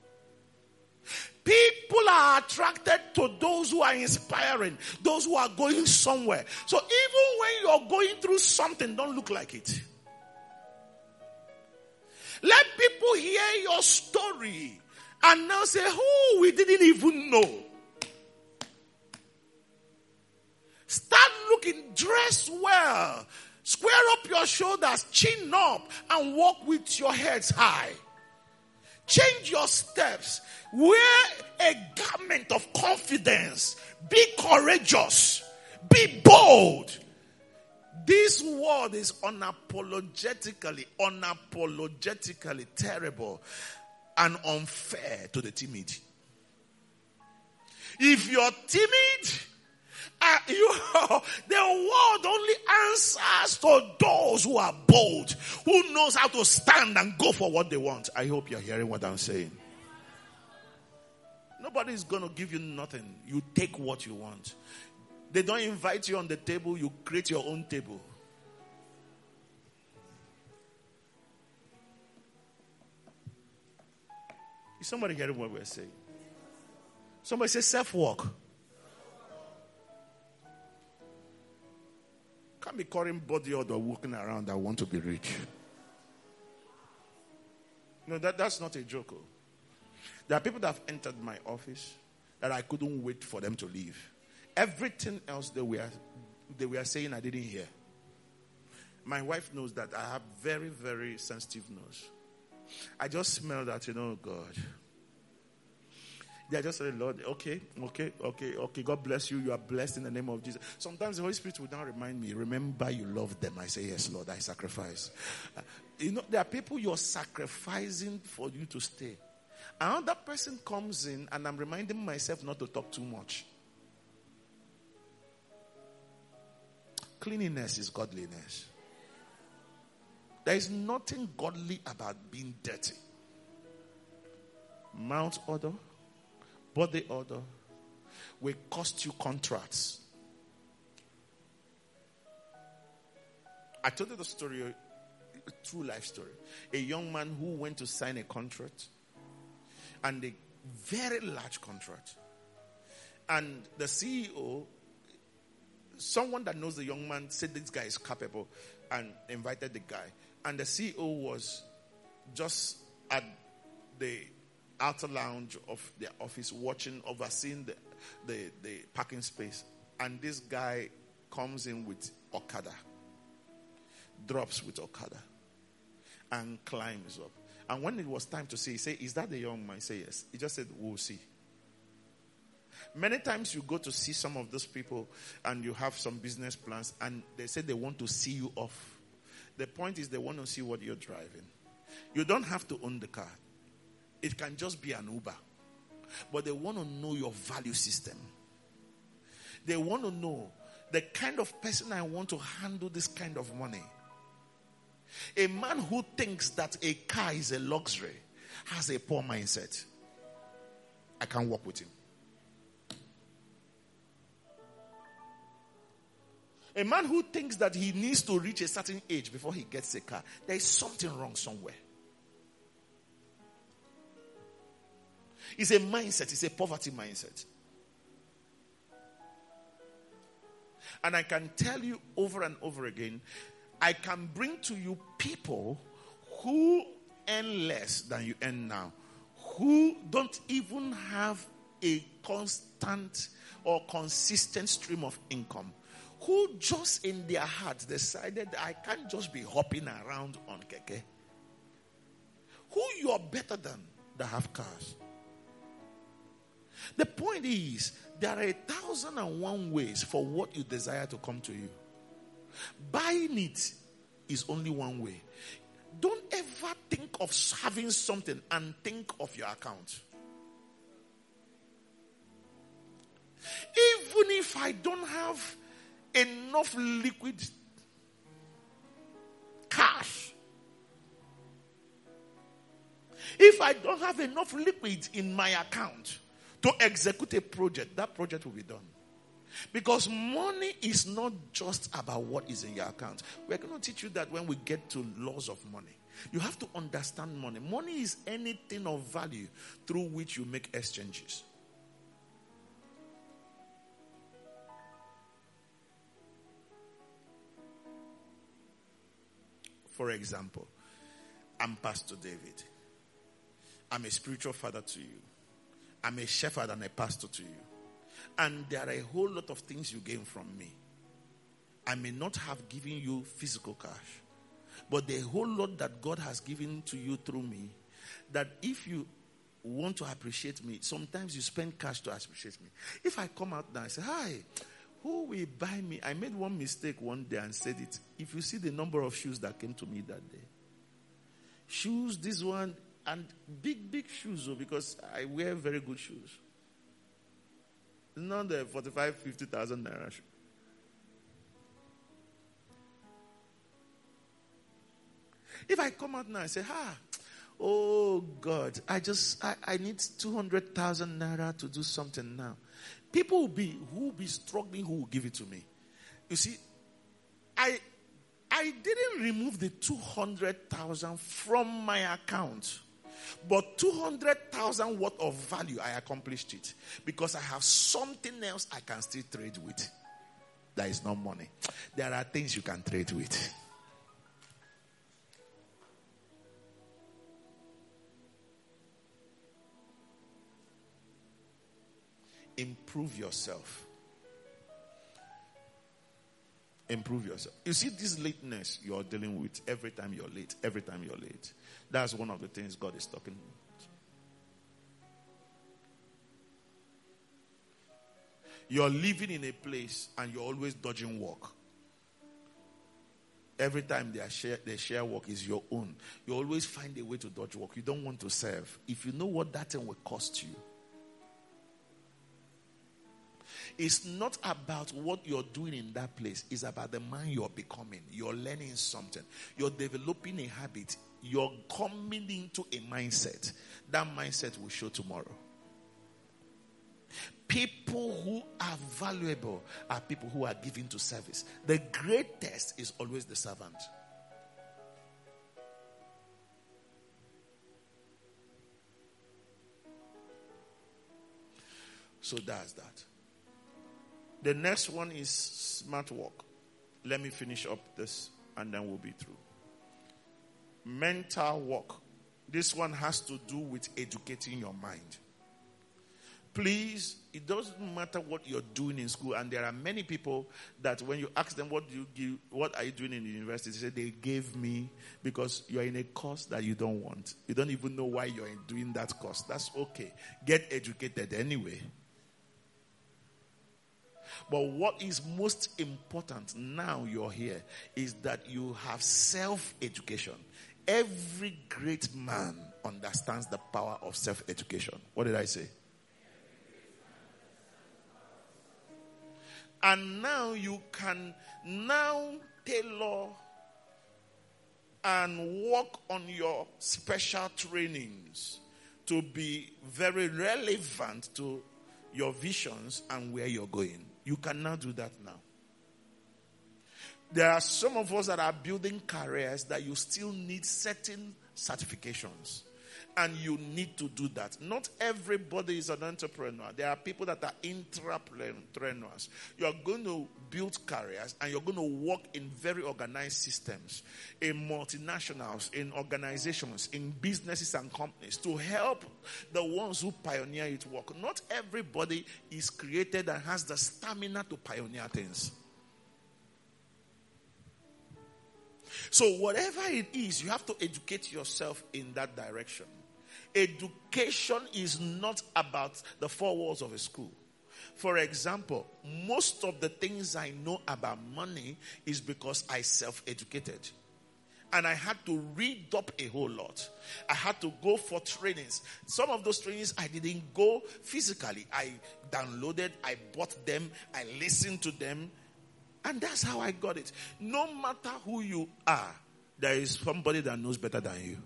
People are attracted to those who are inspiring, those who are going somewhere. So even when you're going through something, don't look like it. Let people hear your story and now say, oh, we didn't even know. Start looking, dress well, square up your shoulders, chin up, and walk with your heads high. Change your steps. Wear a garment of confidence. Be courageous. Be bold. This world is unapologetically terrible and unfair to the timid. If you're timid, the world only answers to those who are bold, who knows how to stand and go for what they want. I hope you're hearing what I'm saying. Nobody's going to give you nothing. You take what you want. They don't invite you on the table. You create your own table. Is somebody hearing what we're saying? Somebody say self-work. Can't be calling body odor walking around that want to be rich. No, that's not a joke. There are people that have entered my office that I couldn't wait for them to leave. Everything else they were saying I didn't hear. My wife knows that I have very, very sensitive nose. I just smell that, God. They are just saying, Lord, okay. God bless you. You are blessed in the name of Jesus. Sometimes the Holy Spirit will now remind me, remember you love them. I say, yes, Lord, I sacrifice. There are people you're sacrificing for you to stay. Another person comes in and I'm reminding myself not to talk too much. Cleanliness is godliness. There is nothing godly about being dirty. Mouth odor, body odor will cost you contracts. I told you the story, a true life story. A young man who went to sign a contract, and a very large contract. And the CEO, someone that knows the young man, said this guy is capable and invited the guy. And the CEO was just at the outer lounge of their office watching, overseeing the parking space. And this guy comes in with Okada, drops with Okada, and climbs up. And when it was time to see, he said, is that the young man? I say, yes. He just said, we'll see. Many times you go to see some of those people and you have some business plans and they say they want to see you off. The point is they want to see what you're driving. You don't have to own the car. It can just be an Uber. But they want to know your value system. They want to know the kind of person I want to handle this kind of money. A man who thinks that a car is a luxury has a poor mindset. I can't work with him. A man who thinks that he needs to reach a certain age before he gets a car, there is something wrong somewhere. It's a mindset. It's a poverty mindset. And I can tell you over and over again, I can bring to you people who earn less than you earn now, who don't even have a constant or consistent stream of income, who just in their hearts decided I can't just be hopping around on keke. Who you are better than that have cars. The point is, there are 1,001 ways for what you desire to come to you. Buying it is only one way. Don't ever think of having something and think of your account. Even if I don't have enough liquid cash, if I don't have enough liquid in my account to execute a project, that project will be done. Because money is not just about what is in your account. We're going to teach you that when we get to laws of money. You have to understand money. Money is anything of value through which you make exchanges. For example, I'm Pastor David. I'm a spiritual father to you. I'm a shepherd and a pastor to you. And there are a whole lot of things you gain from me. I may not have given you physical cash, but the whole lot that God has given to you through me, that if you want to appreciate me, sometimes you spend cash to appreciate me. If I come out now and say, hi, who will buy me? I made one mistake one day and said it. If you see the number of shoes that came to me that day. Shoes, this one, and big shoes, because I wear very good shoes. Not the 45,000, 50,000 naira shoe. If I come out now and say, oh God, I need 200,000 naira to do something now. People who will be struggling, who will give it to me. You see, I didn't remove the 200,000 from my account. But 200,000 worth of value, I accomplished it. Because I have something else I can still trade with. That is not money. There are things you can trade with. Improve yourself. Improve yourself. You see this lateness you're dealing with every time you're late. Every time you're late. That's one of the things God is talking about. You're living in a place and you're always dodging work. Every time they share work is your own. You always find a way to dodge work. You don't want to serve. If you know what that thing will cost you. It's not about what you're doing in that place. It's about the man you're becoming. You're learning something. You're developing a habit. You're coming into a mindset. That mindset will show tomorrow. People who are valuable are people who are given to service. The greatest is always the servant. So that's that. The next one is smart work. Let me finish up this and then we'll be through. Mental work. This one has to do with educating your mind. Please, it doesn't matter what you're doing in school, and there are many people that when you ask them what are you doing in the university, they say they gave me, because you're in a course that you don't want. You don't even know why you're doing that course. That's okay. Get educated anyway. But what is most important now you're here is that you have self-education. Every great man understands the power of self-education. What did I say? And now you can tailor and work on your special trainings to be very relevant to your visions and where you're going. You can now do that now. There are some of us that are building careers that you still need certain certifications. And you need to do that. Not everybody is an entrepreneur. There are people that are intrapreneurs. You are going to build careers and you're going to work in very organized systems, in multinationals, in organizations, in businesses and companies to help the ones who pioneer it work. Not everybody is created and has the stamina to pioneer things. So whatever it is, you have to educate yourself in that direction. Education is not about the four walls of a school. For example, most of the things I know about money is because I self-educated. And I had to read up a whole lot. I had to go for trainings. Some of those trainings I didn't go physically. I downloaded, I bought them, I listened to them. And that's how I got it. No matter who you are, there is somebody that knows better than you.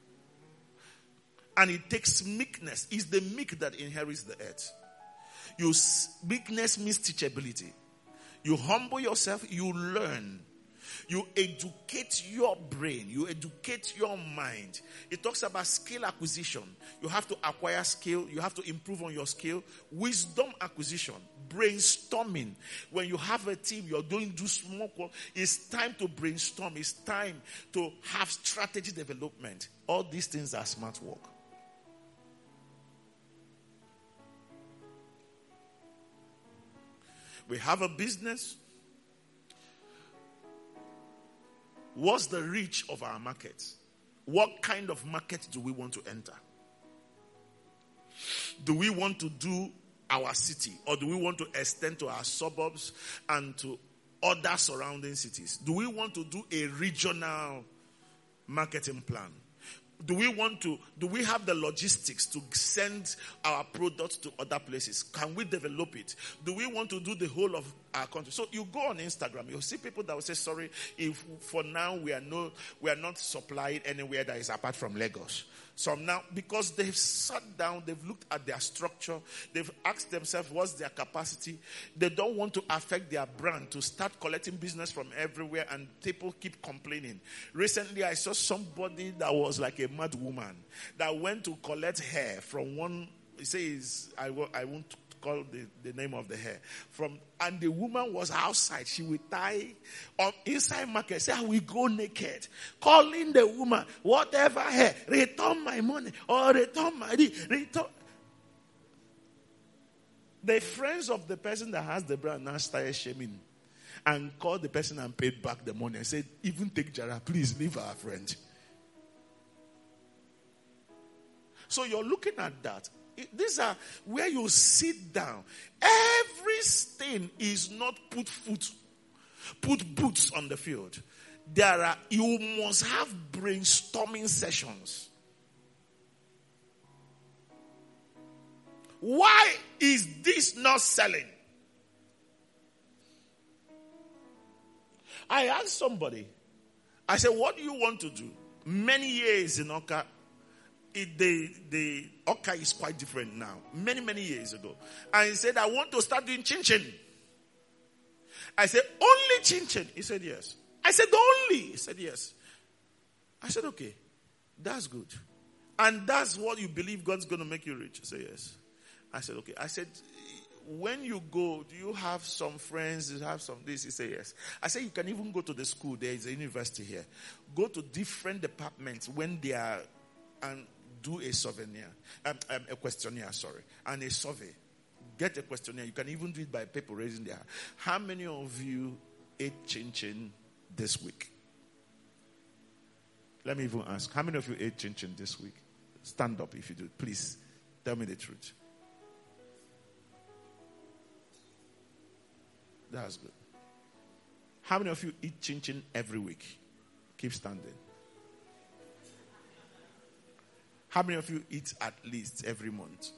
And it takes meekness. It's the meek that inherits the earth. Meekness means teachability. You humble yourself, you learn. You educate your brain. You educate your mind. It talks about skill acquisition. You have to acquire skill. You have to improve on your skill. Wisdom acquisition. Brainstorming. When you have a team, you're doing small work. It's time to brainstorm. It's time to have strategy development. All these things are smart work. We have a business. What's the reach of our market? What kind of market do we want to enter? Do we want to do our city, or do we want to extend to our suburbs and to other surrounding cities? Do we want to do a regional marketing plan? Do we have the logistics to send our products to other places? Can we develop it? Do we want to do the whole of our country? So you go on Instagram, you'll see people that will say, sorry, if for now we are not supplying anywhere that is apart from Lagos. So now, because they've sat down, they've looked at their structure, they've asked themselves what's their capacity. They don't want to affect their brand to start collecting business from everywhere, and people keep complaining. Recently, I saw somebody that was like a mad woman that went to collect hair from one. He says, I won't call the name of the hair and the woman was outside. She would tie on inside market, say, I will go naked, calling the woman, whatever hair, return my money or return my return. The friends of the person that has the brand now started shaming and called the person and paid back the money and said, even take Jara, please leave our friend. So you're looking at that. These are where you sit down. Every stain is not put boots on the field. You must have brainstorming sessions. Why is this not selling? I asked somebody, I said, what do you want to do? Many years in Oka, the Oka is quite different now. Many years ago. And he said, I want to start doing chin-chin. I said, only chin-chin? He said, yes. I said, only? He said, yes. I said, okay, that's good. And that's what you believe God's going to make you rich? He said, yes. I said, okay. I said, when you go, do you have some friends? Do you have some this? He said, yes. I said, you can even go to the school. There is a university here. Go to different departments when they are, and do a questionnaire, and a survey. Get a questionnaire. You can even do it by people raising their hand. How many of you ate chin-chin this week? Let me even ask. How many of you ate chin-chin this week? Stand up if you do. Please, tell me the truth. That's good. How many of you eat chin-chin every week? Keep standing. How many of you eat at least every month?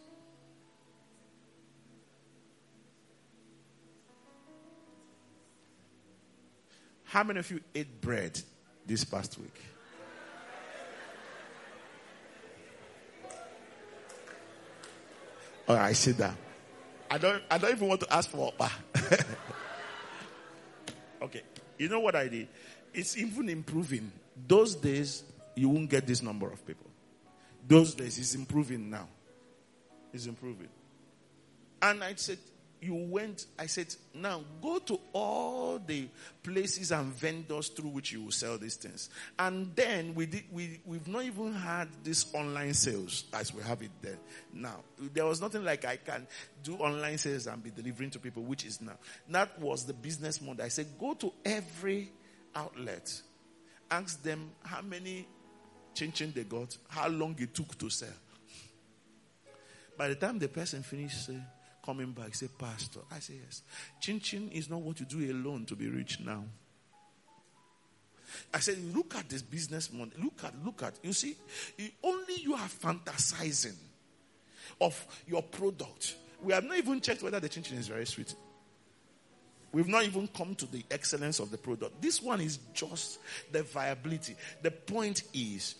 How many of you ate bread this past week? All right, sit down. I don't even want to ask for Opa. Okay. You know what I did? It's even improving. Those days, you won't get this number of people. Those days, it's improving now. It's improving. And I said, I said, now go to all the places and vendors through which you will sell these things. And then we've not even had this online sales as we have it there now. There was nothing like I can do online sales and be delivering to people, which is now. That was the business model. I said, go to every outlet. Ask them how many chin-chin they got, how long it took to sell. By the time the person finished coming back, say, Pastor, I say, yes. Chin-chin is not what you do alone to be rich now. I said, look at this business model. Look at. You see, only you are fantasizing of your product. We have not even checked whether the chinchin is very sweet. We've not even come to the excellence of the product. This one is just the viability. The point is,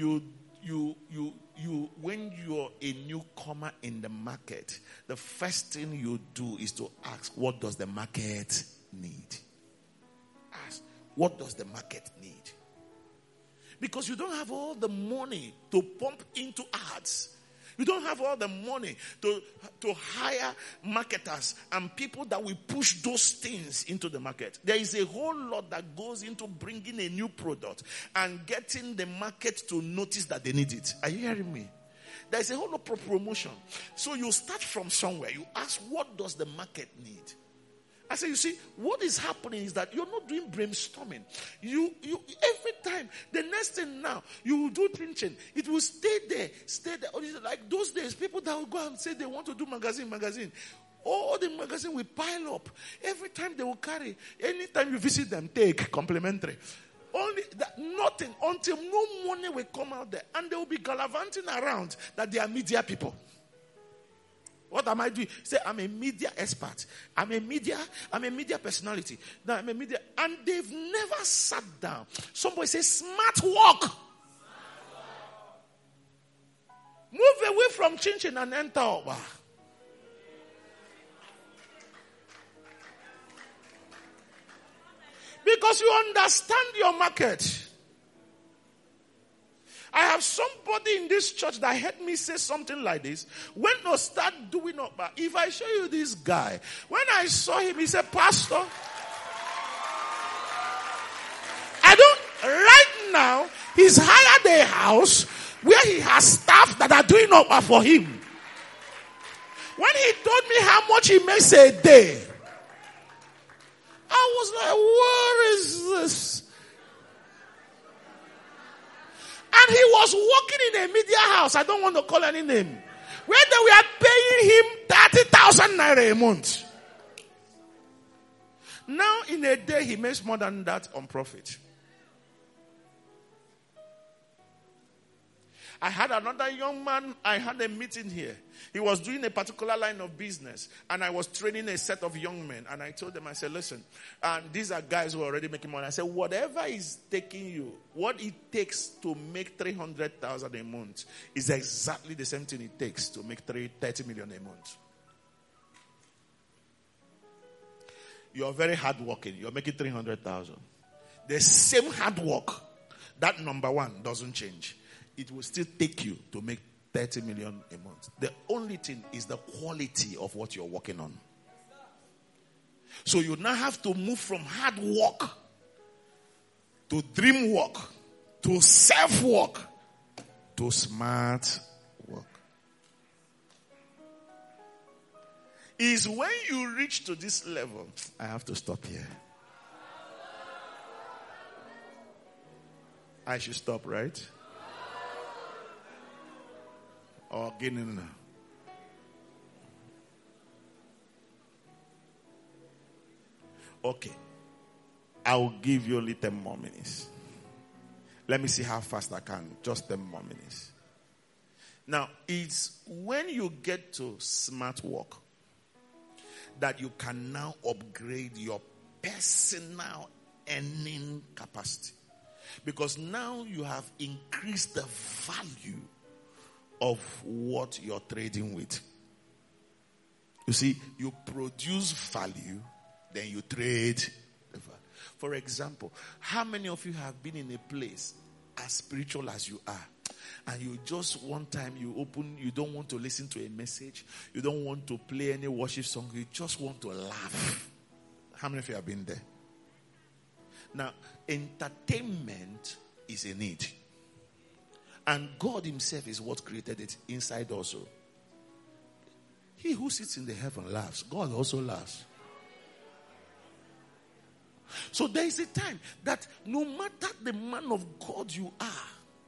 when you're a newcomer in the market, the first thing you do is to ask, what does the market need? Ask, what does the market need? Because you don't have all the money to pump into ads. You don't have all the money to hire marketers and people that will push those things into the market. There is a whole lot that goes into bringing a new product and getting the market to notice that they need it. Are you hearing me? There is a whole lot of promotion. So you start from somewhere. You ask, what does the market need? I say, you see, what is happening is that you're not doing brainstorming. You every time, the next thing now, you will do thinking. It will stay there. Like those days, people that will go and say they want to do magazine. All the magazine will pile up. Every time they will carry. Anytime you visit them, take complimentary. Only that, nothing until no money will come out there. And they will be gallivanting around that they are media people. What am I doing? Say, I'm a media expert. I'm a media personality. Now I'm a media. And they've never sat down. Somebody say, smart work. Move away from chinchin and enter over. Because you understand your market. I have somebody in this church that heard me say something like this. When I start doing up, if I show you this guy, when I saw him, he said, Pastor, right now, he's hired a house where he has staff that are doing up for him. When he told me how much he makes a day, I was like, what is this? And he was working in a media house. I don't want to call any name. Where they were paying him 30,000 naira a month. Now in a day he makes more than that on profit. I had another young man, I had a meeting here. He was doing a particular line of business. And I was training a set of young men. And I told them, I said, listen, and these are guys who are already making money. I said, whatever is taking you, what it takes to make 300,000 a month is exactly the same thing it takes to make 30 million a month. You're very hardworking. You're making 300,000. The same hard work, that number one doesn't change. It will still take you to make 30 million a month. The only thing is the quality of what you're working on. So you now have to move from hard work to dream work to self work to smart work. Is when you reach to this level, I have to stop here. I should stop, right? Or getting okay. I will give you only 10 more minutes. Let me see how fast I can. Just 10 more minutes. Now, it's when you get to smart work that you can now upgrade your personal earning capacity. Because now you have increased the value of what you're trading with. You see, you produce value, then you trade. For example, how many of you have been in a place as spiritual as you are, and you just one time you open, you don't want to listen to a message, you don't want to play any worship song, you just want to laugh? How many of you have been there? Now, entertainment is a need. And God himself is what created it inside also. He who sits in the heaven laughs. God also laughs. So there is a time that no matter the man of God you are,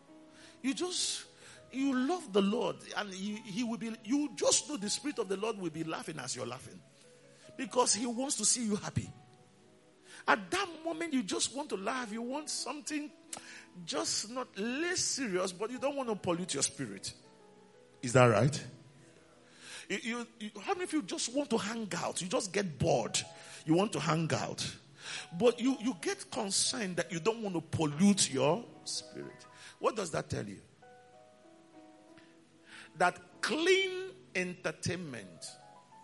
you love the Lord, and he will be, you just know the Spirit of the Lord will be laughing as you're laughing. Because he wants to see you happy. At that moment, you just want to laugh. You want something just not less serious, but you don't want to pollute your spirit. Is that right? How many of you just want to hang out? You just get bored. You want to hang out. But you get concerned that you don't want to pollute your spirit. What does that tell you? That clean entertainment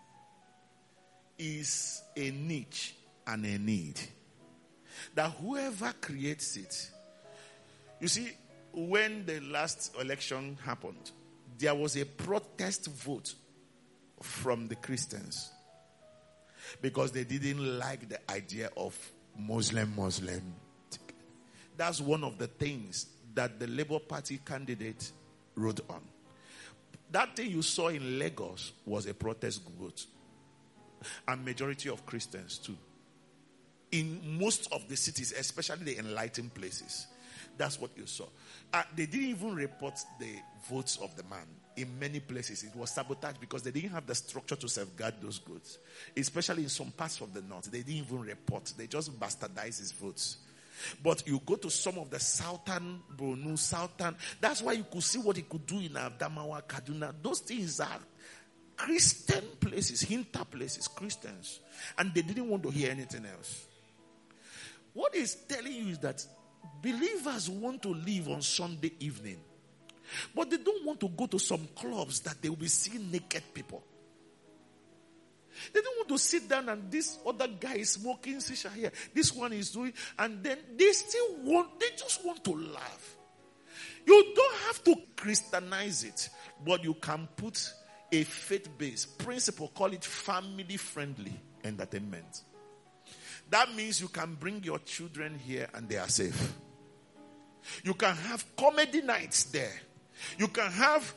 is a niche and a need. That whoever creates it. You see, when the last election happened, there was a protest vote from the Christians because they didn't like the idea of Muslim. That's one of the things that the Labour Party candidate wrote on. That thing you saw in Lagos was a protest vote. And majority of Christians too. In most of the cities, especially the enlightened places. That's what you saw. They didn't even report the votes of the man. In many places, it was sabotaged because they didn't have the structure to safeguard those votes. Especially in some parts of the north, they didn't even report. They just bastardized his votes. But you go to some of the southern Borno, that's why you could see what he could do in Adamawa, Kaduna. Those things are Christian places, hinter places, Christians. And they didn't want to hear anything else. What he's telling you is that believers want to live on Sunday evening. But they don't want to go to some clubs that they will be seeing naked people. They don't want to sit down and this other guy is smoking shisha here. This one is doing, and then they just want to laugh. You don't have to Christianize it, but you can put a faith-based principle, call it family-friendly entertainment. That means you can bring your children here and they are safe. You can have comedy nights there. You can have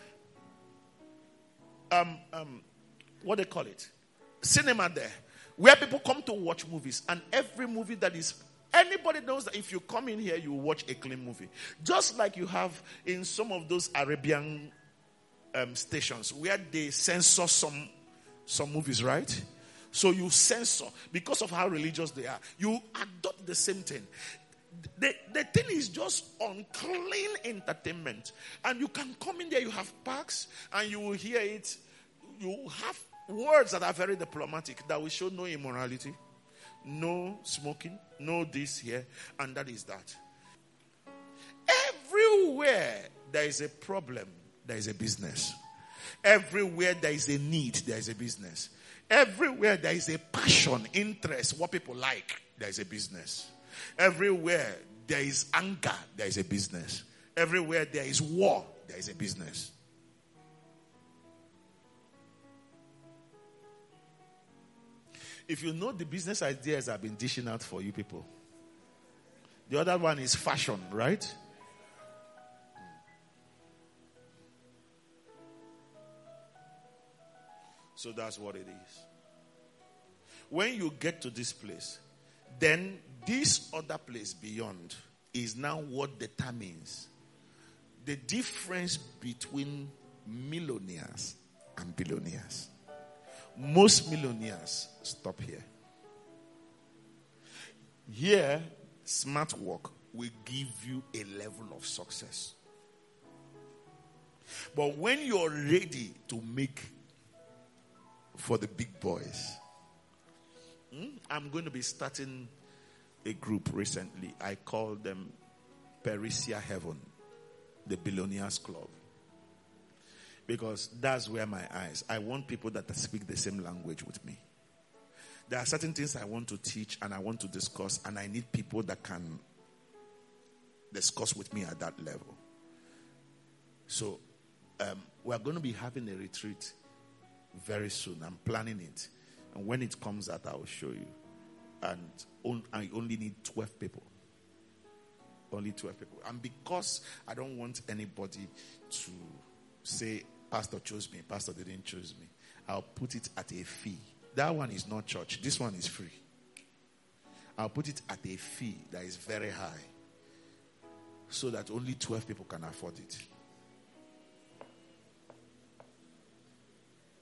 what they call it? Cinema there. Where people come to watch movies. And every movie that is, anybody knows that if you come in here, you watch a clean movie. Just like you have in some of those Arabian stations where they censor some movies, right? So you censor because of how religious they are. You adopt the same thing. The thing is just unclean entertainment. And you can come in there, you have parks, and you will hear it. You have words that are very diplomatic that will show no immorality, no smoking, no this here, and that is that. Everywhere there is a problem, there is a business. Everywhere there is a need, there is a business. Everywhere there is a passion, interest, what people like, there is a business. Everywhere there is anger, there is a business. Everywhere there is war, there is a business. If you know the business ideas I've been dishing out for you people. The other one is fashion, right? So that's what it is. When you get to this place, then this other place beyond is now what determines the difference between millionaires and billionaires. Most millionaires stop here. Here, smart work will give you a level of success. But when you're ready to make for the big boys, I'm going to be starting a group recently. I call them Perisia Heaven, the Billionaires Club. Because that's where my eyes. I want people that speak the same language with me. There are certain things I want to teach and I want to discuss, and I need people that can discuss with me at that level. So we're going to be having a retreat very soon. I'm planning it. And when it comes out, I will show you. And I only need 12 people. Only 12 people. And because I don't want anybody to say, Pastor chose me, Pastor didn't choose me, I'll put it at a fee. That one is not church. This one is free. I'll put it at a fee that is very high, so that only 12 people can afford it.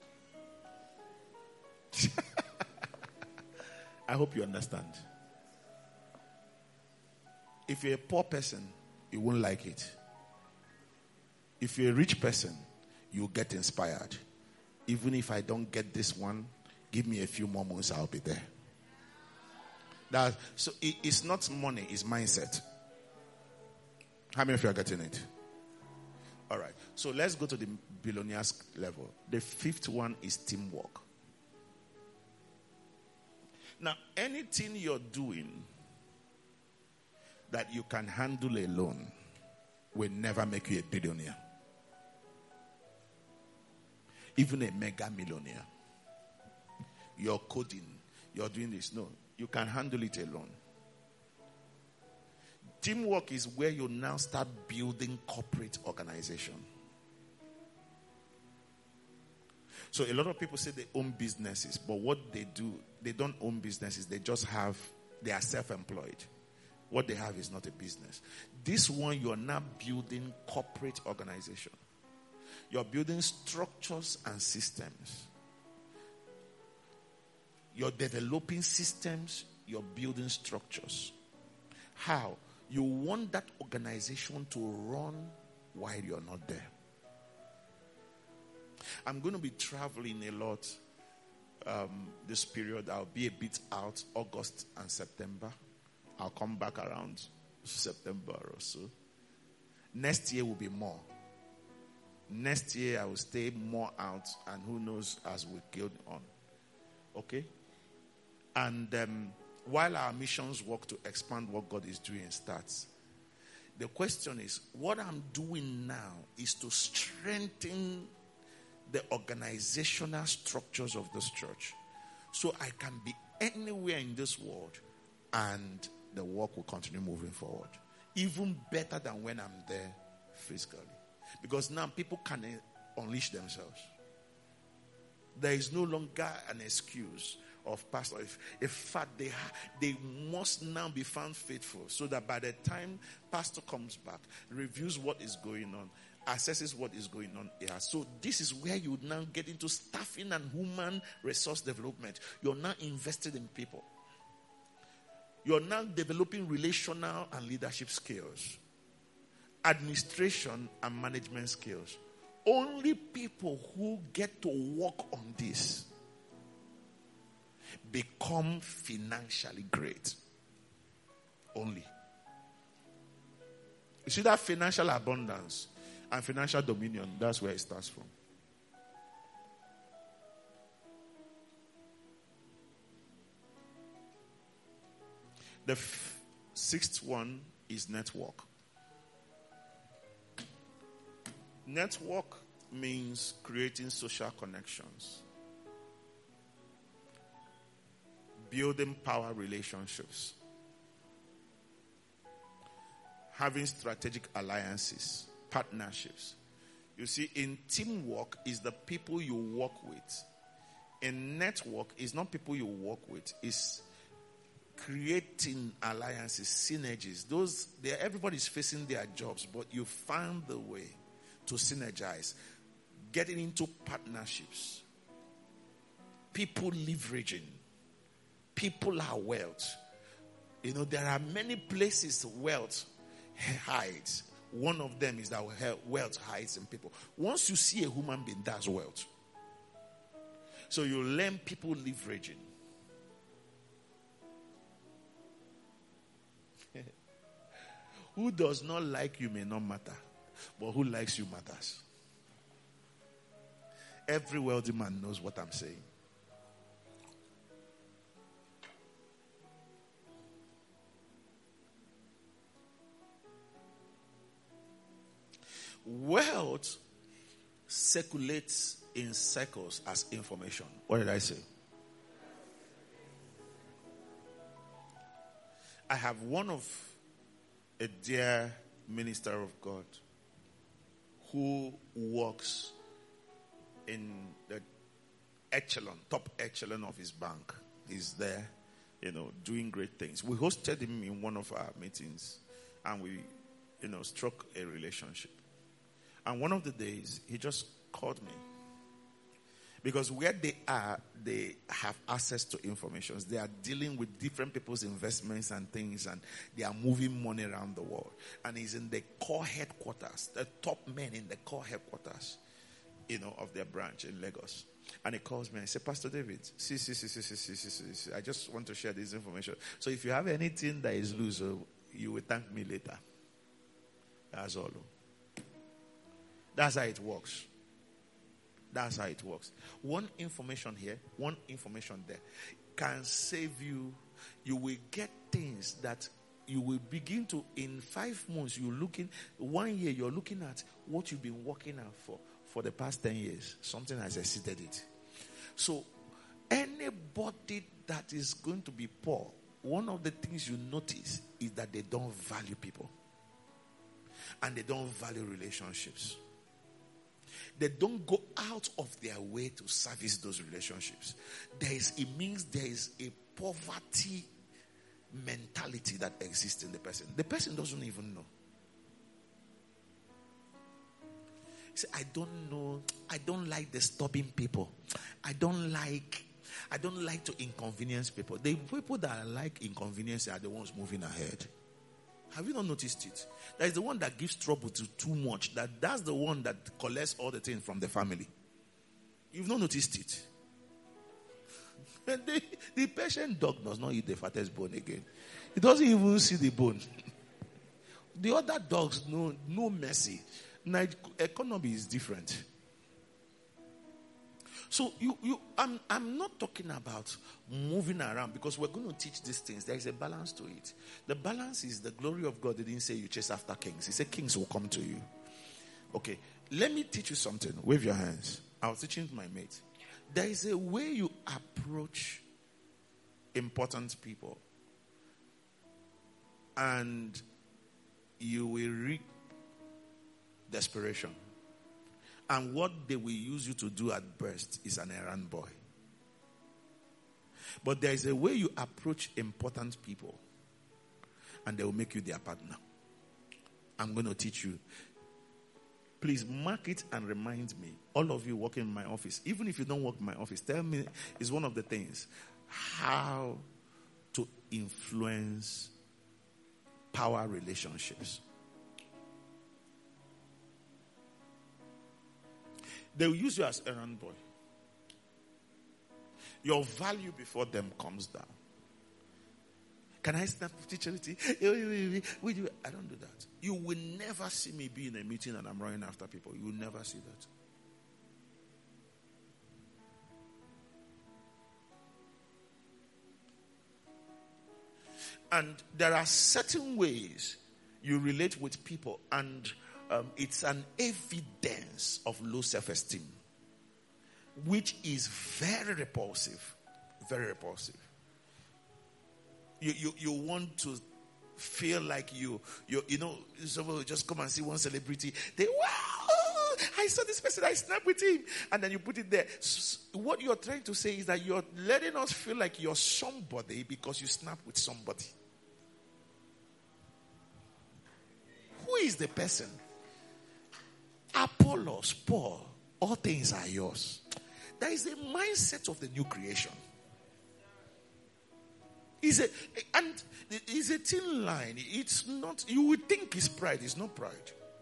I hope you understand. If you're a poor person, you won't like it. If you're a rich person, you'll get inspired. Even if I don't get this one, give me a few more months, I'll be there. So it's not money, it's mindset. How many of you are getting it? All right. So let's go to the billionaires level. The fifth one is teamwork. Now, anything you're doing that you can handle alone will never make you a billionaire. Even a mega millionaire. You're coding, you're doing this. No, you can handle it alone. Teamwork is where you now start building corporate organization. So a lot of people say they own businesses, but what they do, they don't own businesses. They are self-employed. What they have is not a business. This one, you're now building corporate organization. You're building structures and systems. You're developing systems. You're building structures. How? You want that organization to run while you're not there. I'm going to be traveling a lot this period. I'll be a bit out August and September. I'll come back around September or so. Next year will be more. Next year I will stay more out, and who knows as we go on. Okay? And while our missions work to expand what God is doing starts, the question is, what I'm doing now is to strengthen the organizational structures of this church so I can be anywhere in this world and the work will continue moving forward. Even better than when I'm there physically. Because now people can unleash themselves. There is no longer an excuse of pastor. In fact, they must now be found faithful so that by the time pastor comes back, reviews what is going on, assesses what is going on here. So this is where you now get into staffing and human resource development. You're now invested in people. You're now developing relational and leadership skills, administration and management skills. Only people who get to work on this become financially great. Only. You see that financial abundance and financial dominion, that's where it starts from. The sixth one is network. Network means creating social connections, building power relationships, having strategic alliances, partnerships. You see, in teamwork is the people you work with. In network is not people you work with, it's creating alliances, synergies. Everybody's facing their jobs, but you found the way to synergize, getting into partnerships, people leveraging, people are wealth. You know, there are many places wealth hides. One of them is that wealth hides in people. Once you see a human being, that's wealth. So you learn people leveraging. Who does not like you may not matter, but who likes you matters. Every wealthy man knows what I'm saying. Wealth circulates in circles as information. What did I say? I have a dear minister of God who works in the top echelon of his bank. He's there, doing great things. We hosted him in one of our meetings and we, struck a relationship. And one of the days, he just called me Because where they are, they have access to information. They are dealing with different people's investments and things, and they are moving money around the world. And he's in the core headquarters, the top men in the core headquarters, of their branch in Lagos. And he calls me and says, Pastor David, see, I just want to share this information. So if you have anything that is loose, you will thank me later. That's all. That's how it works. That's how it works. One information here, one information there can save you. You will get things that you will begin to, in 5 months, 1 year, you're looking at what you've been working out for the past 10 years. Something has exceeded it. So, anybody that is going to be poor, one of the things you notice is that they don't value people. And they don't value relationships. They don't go out of their way to service those relationships. It means there is a poverty mentality that exists in the person. The person doesn't even know. He said, I don't know. I don't like disturbing people. I don't like to inconvenience people. The people that like inconvenience are the ones moving ahead. Have you not noticed it? That is the one that gives trouble to too much. That's the one that collects all the things from the family. You've not noticed it. The patient dog does not eat the fattest bone again. He doesn't even see the bone. The other dogs no mercy. Now, economy is different. So I'm not talking about moving around, because we're going to teach these things. There is a balance to it. The balance is the glory of God. He didn't say you chase after kings. He said kings will come to you. Okay, let me teach you something. Wave your hands. I was teaching my mate. There is a way you approach important people, and you will reap desperation. And what they will use you to do at best is an errand boy. But there is a way you approach important people, and they will make you their partner. I'm going to teach you. Please mark it and remind me. All of you working in my office, even if you don't work in my office, tell me, is one of the things, how to influence power relationships. They will use you as errand boy. Your value before them comes down. Can I snap 50 charity? I don't do that. You will never see me be in a meeting and I'm running after people. You will never see that. And there are certain ways you relate with people, and it's an evidence of low self-esteem, which is very repulsive. Very repulsive. You want to feel like you know, someone will just come and see one celebrity. Wow, I saw this person, I snapped with him. And then you put it there. What you're trying to say is that you're letting us feel like you're somebody because you snap with somebody. Who is the person? Apollos, Paul, all things are yours. There is a mindset of the new creation. It's a thin line. It's not, you would think it's pride. It's not pride.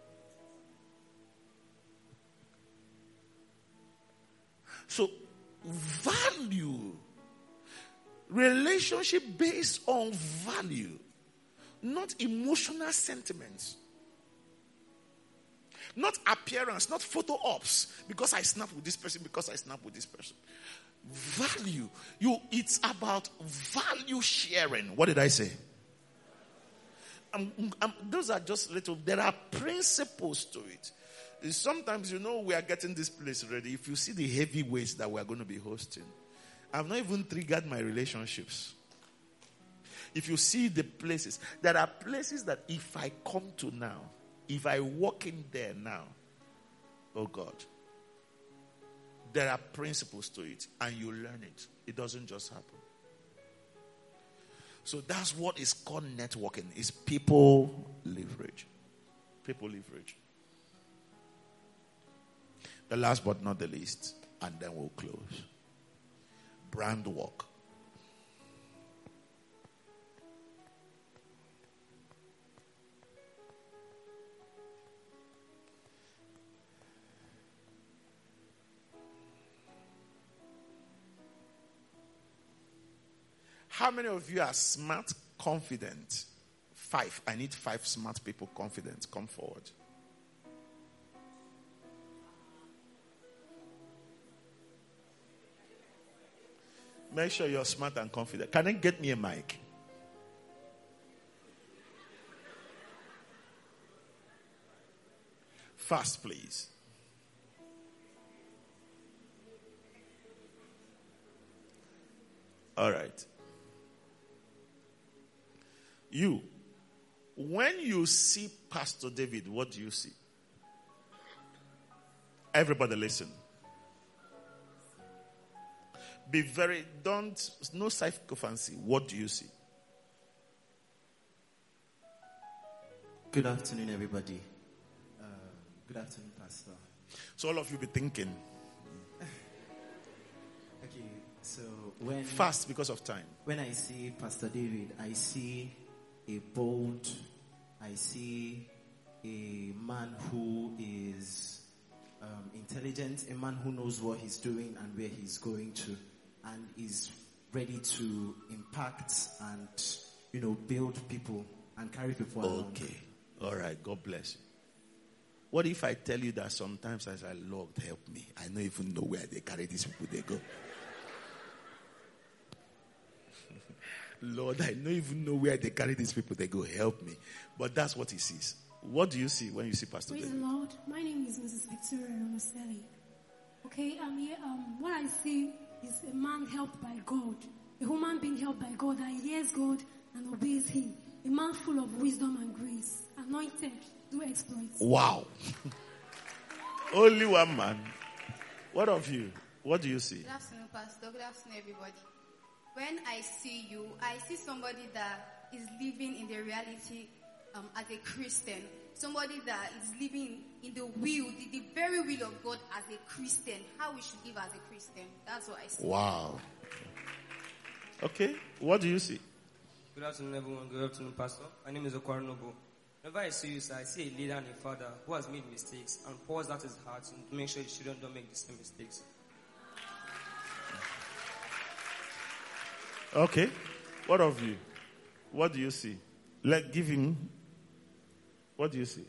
So, value. Relationship based on value. Not emotional sentiments. Not appearance, not photo ops. Because I snap with this person, because I snap with this person. Value. It's about value sharing. What did I say? Those are just little. There are principles to it. Sometimes, we are getting this place ready. If you see the heavy weights that we are going to be hosting, I've not even triggered my relationships. If you see the places, there are places that if I come to now, if I walk in there now, oh God, there are principles to it, and you learn it. It doesn't just happen. So that's what is called networking. It's people leverage. People leverage. The last but not the least, and then we'll close. Brand work. How many of you are smart, confident? 5. I need 5 smart people, confident. Come forward. Make sure you're smart and confident. Can I get me a mic? Fast, please. All right. You, when you see Pastor David, what do you see? Everybody listen. No psychophancy. What do you see? Good afternoon, everybody. Good afternoon, Pastor. So all of you be thinking. Okay, so fast because of time. When I see Pastor David, I see a bold, I see a man who is intelligent, a man who knows what he's doing and where he's going to, and is ready to impact and, build people and carry people along. Okay. All right. God bless you. What if I tell you that sometimes I say, Lord, help me. I don't even know where they carry these people, they go. Lord, I don't even know where they carry these people, they go. Help me. But that's what he sees. What do you see when you see Pastor Praise David? the Lord. My name is Mrs. Victoria Romoselli. Okay, I'm here. What I see is a man helped by God. A human being helped by God that hears God and obeys him. A man full of wisdom and grace. Anointed to do exploits. Wow. Only one man. What of you? What do you see? Good afternoon, Pastor. Good afternoon, everybody. When I see you, I see somebody that is living in the reality as a Christian. Somebody that is living in the very will of God as a Christian. How we should live as a Christian. That's what I see. Wow. Okay. What do you see? Good afternoon, everyone. Good afternoon, Pastor. My name is Okwara Nobu. Whenever I see you, sir, I see a leader and a father who has made mistakes and pours out his heart to make sure his children don't make the same mistakes. Okay. What of you? What do you see? Give him. What do you see?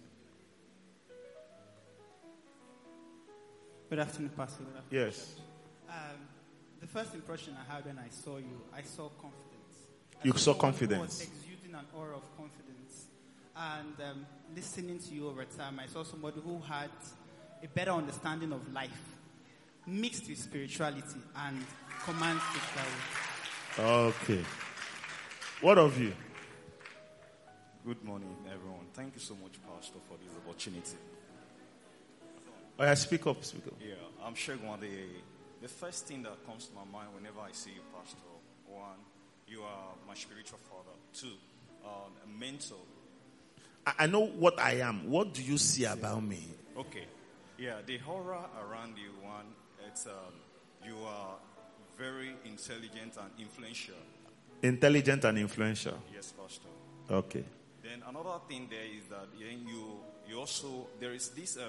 Good afternoon, Pastor. Good afternoon. Yes. The first impression I had when I saw you, I saw confidence. You saw Who confidence. was exuding an aura of confidence. And listening to you over time, I saw somebody who had a better understanding of life, mixed with spirituality and command spirituality. Okay. What of you? Good morning, everyone. Thank you so much, Pastor, for this opportunity. Oh, yeah, speak up. Yeah, I'm sure the first thing that comes to my mind whenever I see you, Pastor, 1, you are my spiritual father. 2, a mentor. I know what I am. What do you see about me? Okay. Yeah, the aura around you, 1, it's you are very intelligent and influential. Intelligent and influential. Yes, Pastor. Okay. Then another thing there is that you also there is this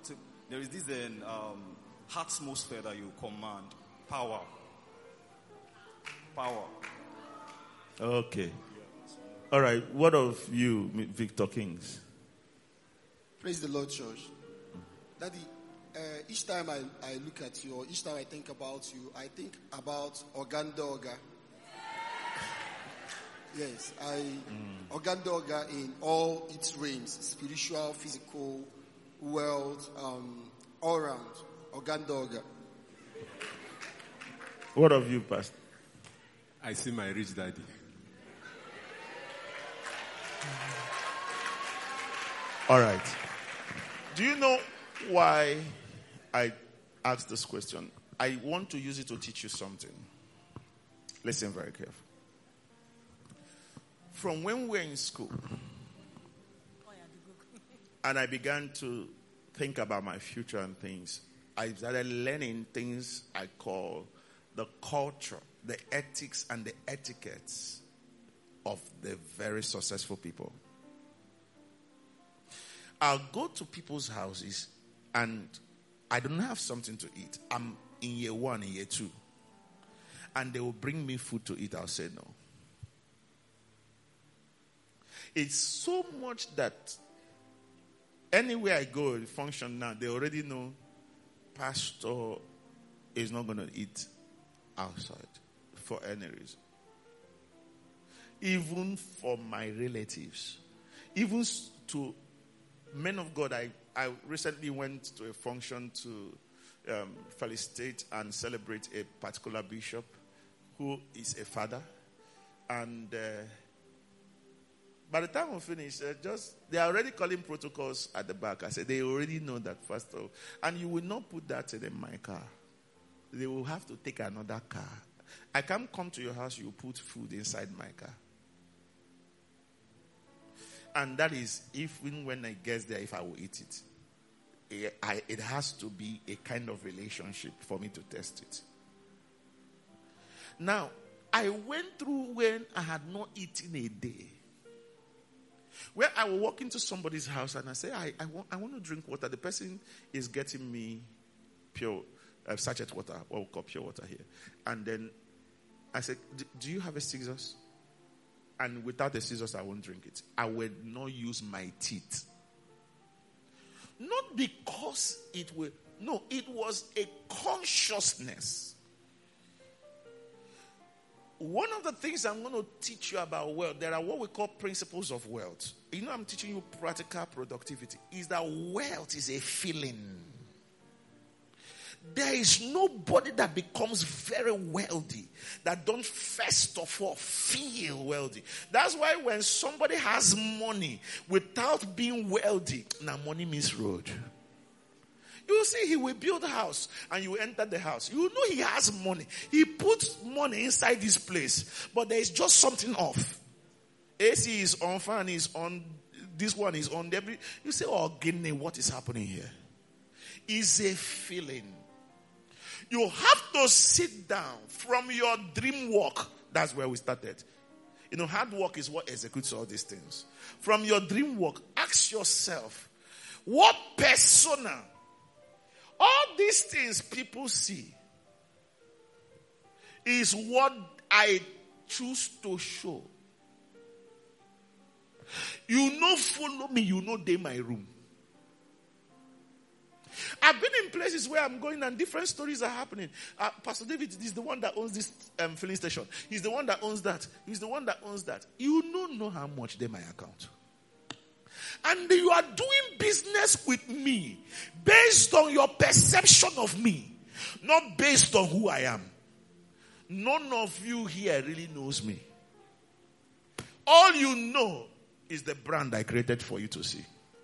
atmosphere that you command. Power. Okay. All right. What of you, Victor Kings? Praise the Lord, church. Daddy, each time I look at you, or each time I think about you, I think about Ogandoga. Yes, Ogandoga in all its realms, spiritual, physical, world, all around. Ogandoga. What of you, Pastor? I see my rich daddy. All right. Do you know why I asked this question? I want to use it to teach you something. Listen very carefully. From when we were in school, and I began to think about my future and things, I started learning things I call the culture, the ethics, and the etiquettes of the very successful people. I'll go to people's houses and I don't have something to eat. I'm in year 1, in year 2. And they will bring me food to eat. I'll say no. It's so much that anywhere I go, function now, they already know pastor is not going to eat outside for any reason. Even for my relatives. Even to men of God, I recently went to a function to felicitate and celebrate a particular bishop who is a father. And by the time we finish, they are already calling protocols at the back. I said, they already know that first of all. And you will not put that in my car. They will have to take another car. I can't come to your house, you put food inside my car. And that is, even when I get there, if I will eat it. It has to be a kind of relationship for me to test it. Now, I went through when I had not eaten a day. Where I will walk into somebody's house and I say, I want to drink water. The person is getting me pure sachet water, what we call pure water here. And then I said, do you have a scissors? And without the scissors, I won't drink it. I will not use my teeth. Not because it was a consciousness. One of the things I'm going to teach you about wealth, there are what we call principles of wealth. I'm teaching you practical productivity. Is that wealth is a feeling. There is nobody that becomes very wealthy that don't first of all feel wealthy. That's why when somebody has money without being wealthy, now money means road. You see, he will build a house and you enter the house. You know he has money. He puts money inside this place, but there is just something off. AC is on, fan is on, this one is on. You say, oh, Guinea, what is happening here? It's a feeling. You have to sit down from your dream work. That's where we started. Hard work is what executes all these things. From your dream work, ask yourself, what persona, all these things people see, is what I choose to show. Follow me, they my room. I've been in places where I'm going and different stories are happening. Pastor David is the one that owns this filling station. He's the one that owns that. He's the one that owns that. You don't know how much they my account. And you are doing business with me based on your perception of me, not based on who I am. None of you here really knows me. All you know is the brand I created for you to see.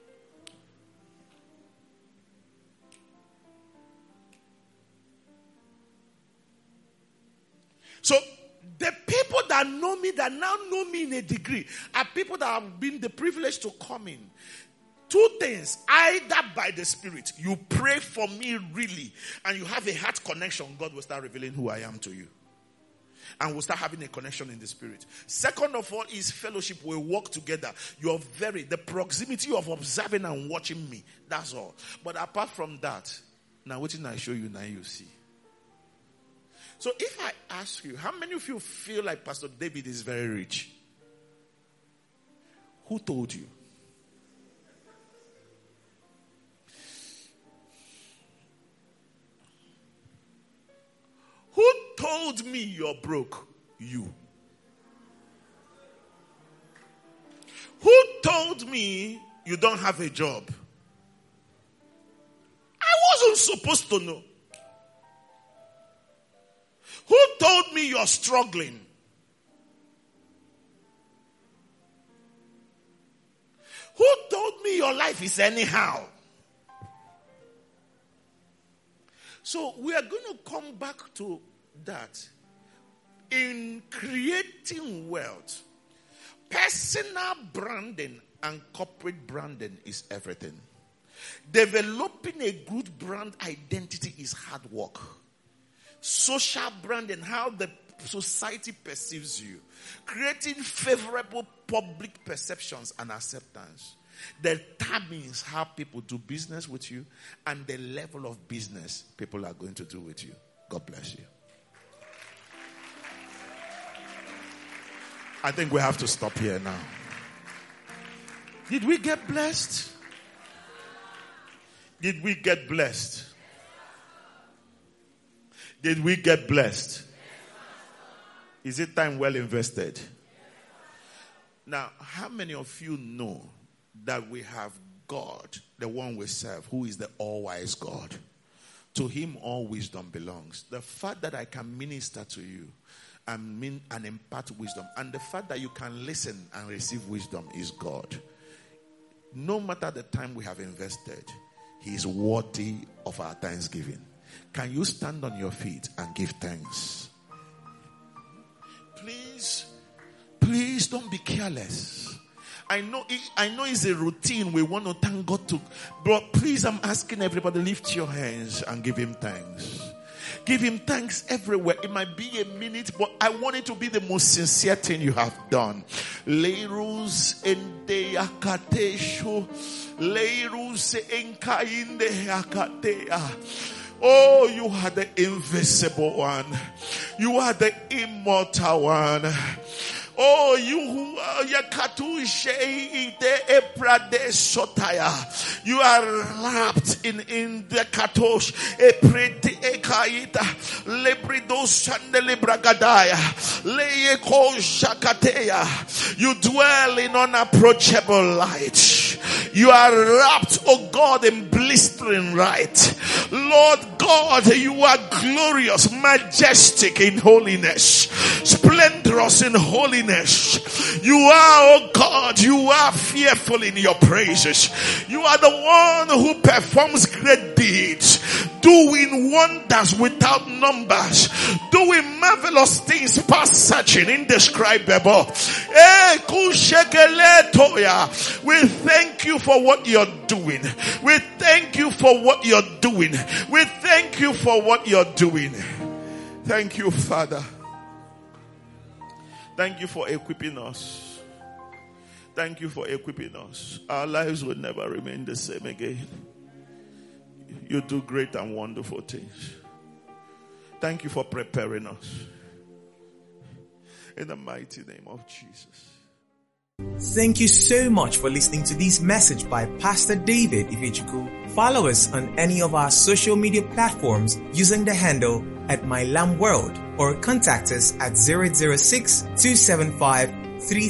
So, the people that know me, that now know me in a degree, are people that have been the privilege to come in. Two things. Either by the Spirit, you pray for me really, and you have a heart connection, God will start revealing who I am to you. And we'll start having a connection in the Spirit. Second of all is fellowship. We'll work together. The proximity of observing and watching me. That's all. But apart from that, now what did I show you, now you see. So if I ask you, how many of you feel like Pastor David is very rich? Who told you? Who told me you're broke? You. Who told me you don't have a job? I wasn't supposed to know. Who told me you're struggling? Who told me your life is anyhow? So we are going to come back to that. In creating wealth, personal branding and corporate branding is everything. Developing a good brand identity is hard work. Social branding, how the society perceives you. Creating favorable public perceptions and acceptance determines how people do business with you and the level of business people are going to do with you. God bless you. I think we have to stop here now. Did we get blessed? Did we get blessed? Did we get blessed? Is it time well invested? Now, how many of you know that we have God, the one we serve, who is the all-wise God? To him all wisdom belongs. The fact that I can minister to you and impart wisdom, and the fact that you can listen and receive wisdom is God. No matter the time we have invested, he is worthy of our thanksgiving. Can you stand on your feet and give thanks? Please don't be careless. I know it's a routine we want to thank God to, but please, I'm asking everybody, lift your hands and give him thanks. Give him thanks everywhere. It might be a minute, but I want it to be the most sincere thing you have done. Leirus ende akatesho, leirus enkainde akatea. Oh, you are the invisible one. You are the immortal one. Oh, you who are you are wrapped in the katosh epreti ekaita lebridos chandele bragadaya leyeko shakateya. You dwell in unapproachable light. You are wrapped, oh God, in blistering light. Lord God, you are glorious, majestic in holiness, splendorous in holiness. You are, oh God, you are fearful in your praises. You are the one who performs great deeds, doing wonders without numbers, doing marvelous things past searching, indescribable. We thank you for what you're doing. We thank you for what you're doing. We thank you for what you're doing. Thank you, Father. Thank you for equipping us. Thank you for equipping us. Our lives will never remain the same again. You do great and wonderful things. Thank you for preparing us. In the mighty name of Jesus. Thank you so much for listening to this message by Pastor David Ifechukwu. Follow us on any of our social media platforms using the handle @MyLambWorld or contact us at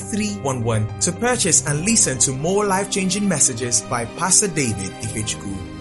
006-275-3311 to purchase and listen to more life-changing messages by Pastor David Ifechukwu.